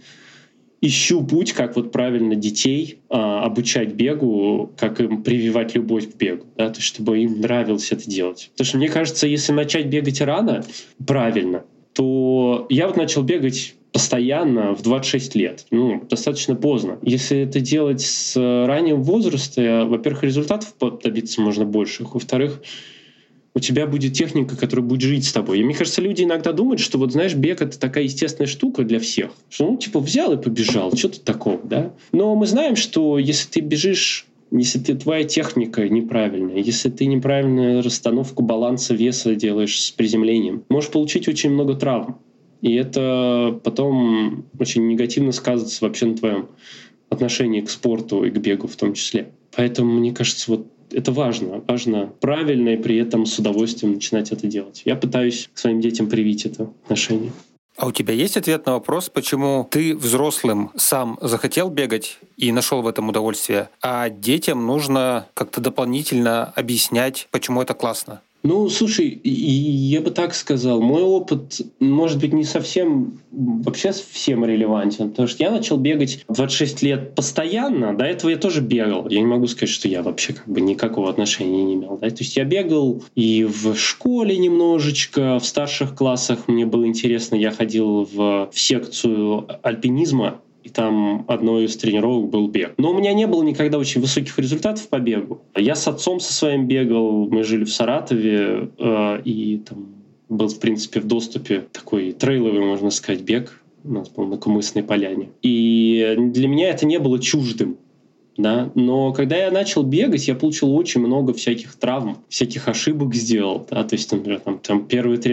ищу путь, как вот правильно детей а, обучать бегу, как им прививать любовь к бегу, да, то есть чтобы им нравилось это делать. Потому что мне кажется, если начать бегать рано, правильно, то я вот начал бегать постоянно в двадцать шесть лет. Ну, достаточно поздно. Если это делать с раннего возраста, во-первых, результатов добиться можно больше, во-вторых, у тебя будет техника, которая будет жить с тобой. И мне кажется, люди иногда думают, что вот, знаешь, бег — это такая естественная штука для всех. Что, ну, типа, взял и побежал, что тут такого, да? Но мы знаем, что если ты бежишь, если ты, твоя техника неправильная, если ты неправильную расстановку баланса веса делаешь с приземлением, можешь получить очень много травм. И это потом очень негативно сказывается вообще на твоем отношении к спорту и к бегу в том числе. Поэтому, мне кажется, вот это важно. Важно правильно и при этом с удовольствием начинать это делать. Я пытаюсь своим детям привить это отношение. А у тебя есть ответ на вопрос, почему ты взрослым сам захотел бегать и нашел в этом удовольствие, а детям нужно как-то дополнительно объяснять, почему это классно? Ну, слушай, я бы так сказал, мой опыт, может быть, не совсем вообще всем релевантен, потому что я начал бегать в двадцать шесть лет постоянно, до этого я тоже бегал. Я не могу сказать, что я вообще как бы никакого отношения не имел. Да? То есть я бегал и в школе немножечко, в старших классах мне было интересно, я ходил в, в секцию альпинизма, и там одной из тренировок был бег. Но у меня не было никогда очень высоких результатов по бегу. Я с отцом со своим бегал, мы жили в Саратове, э, и там был, в принципе, в доступе такой трейловый, можно сказать, бег. У нас был на Кумысной поляне. И для меня это не было чуждым. Да? Но когда я начал бегать, я получил очень много всяких травм, всяких ошибок сделал. Да? То есть, например, там, там первые три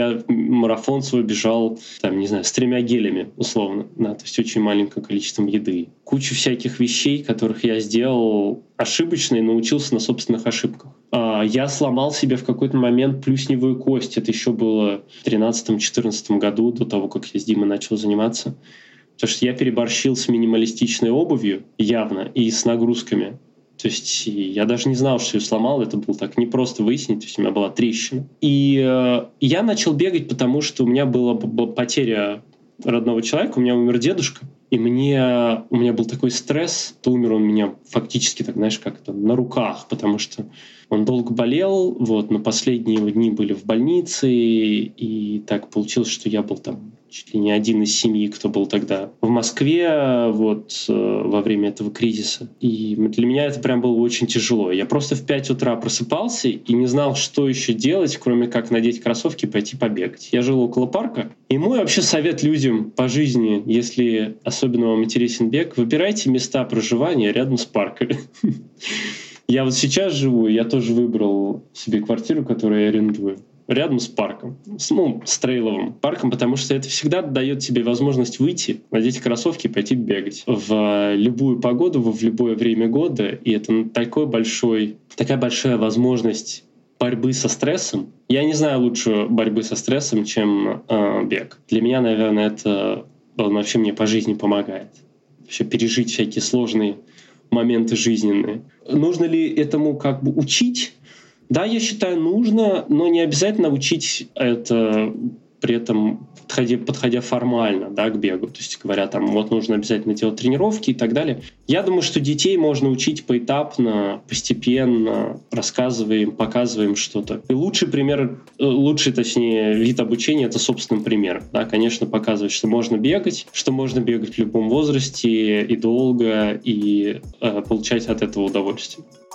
марафон свой бежал, там, не знаю, с тремя гелями, условно, да, то есть очень маленьким количеством еды. Кучу всяких вещей, которых я сделал ошибочно и научился на собственных ошибках. Я сломал себе в какой-то момент плюсневую кость. Это еще было в тринадцатом-четырнадцатом году, до того, как я с Димой начал заниматься. Потому что я переборщил с минималистичной обувью явно и с нагрузками. То есть я даже не знал, что ее сломал. Это было так непросто выяснить. То есть у меня была трещина. И э, я начал бегать, потому что у меня была потеря родного человека. У меня умер дедушка. И мне, у меня был такой стресс. То умер он у меня фактически, так, знаешь, как-то на руках. Потому что он долго болел. Вот, но последние его дни были в больнице. И так получилось, что я был там чуть ли не один из семьи, кто был тогда в Москве вот, во время этого кризиса. И для меня это прям было очень тяжело. Я просто в пять утра просыпался и не знал, что еще делать, кроме как надеть кроссовки и пойти побегать. Я жил около парка. И мой вообще совет людям по жизни, если особенно вам интересен бег, выбирайте места проживания рядом с парками. Я вот сейчас живу, я тоже выбрал себе квартиру, которую я арендую, рядом с парком, с, ну, с трейловым парком, потому что это всегда дает тебе возможность выйти, надеть кроссовки и пойти бегать в любую погоду, в любое время года. И это такой большой, такая большая возможность борьбы со стрессом. Я не знаю лучше борьбы со стрессом, чем э, бег. Для меня, наверное, это он вообще мне по жизни помогает. Вообще пережить всякие сложные моменты жизненные. Нужно ли этому как бы учить? Да, я считаю, нужно, но не обязательно учить это при этом подходя, подходя формально, да, к бегу. То есть говоря, там, вот нужно обязательно делать тренировки и так далее. Я думаю, что детей можно учить поэтапно, постепенно, рассказывая им, показывая им что-то. И лучший пример, лучший, точнее, вид обучения — это собственным примером. Да, конечно, показывать, что можно бегать, что можно бегать в любом возрасте и долго, и э, получать от этого удовольствие.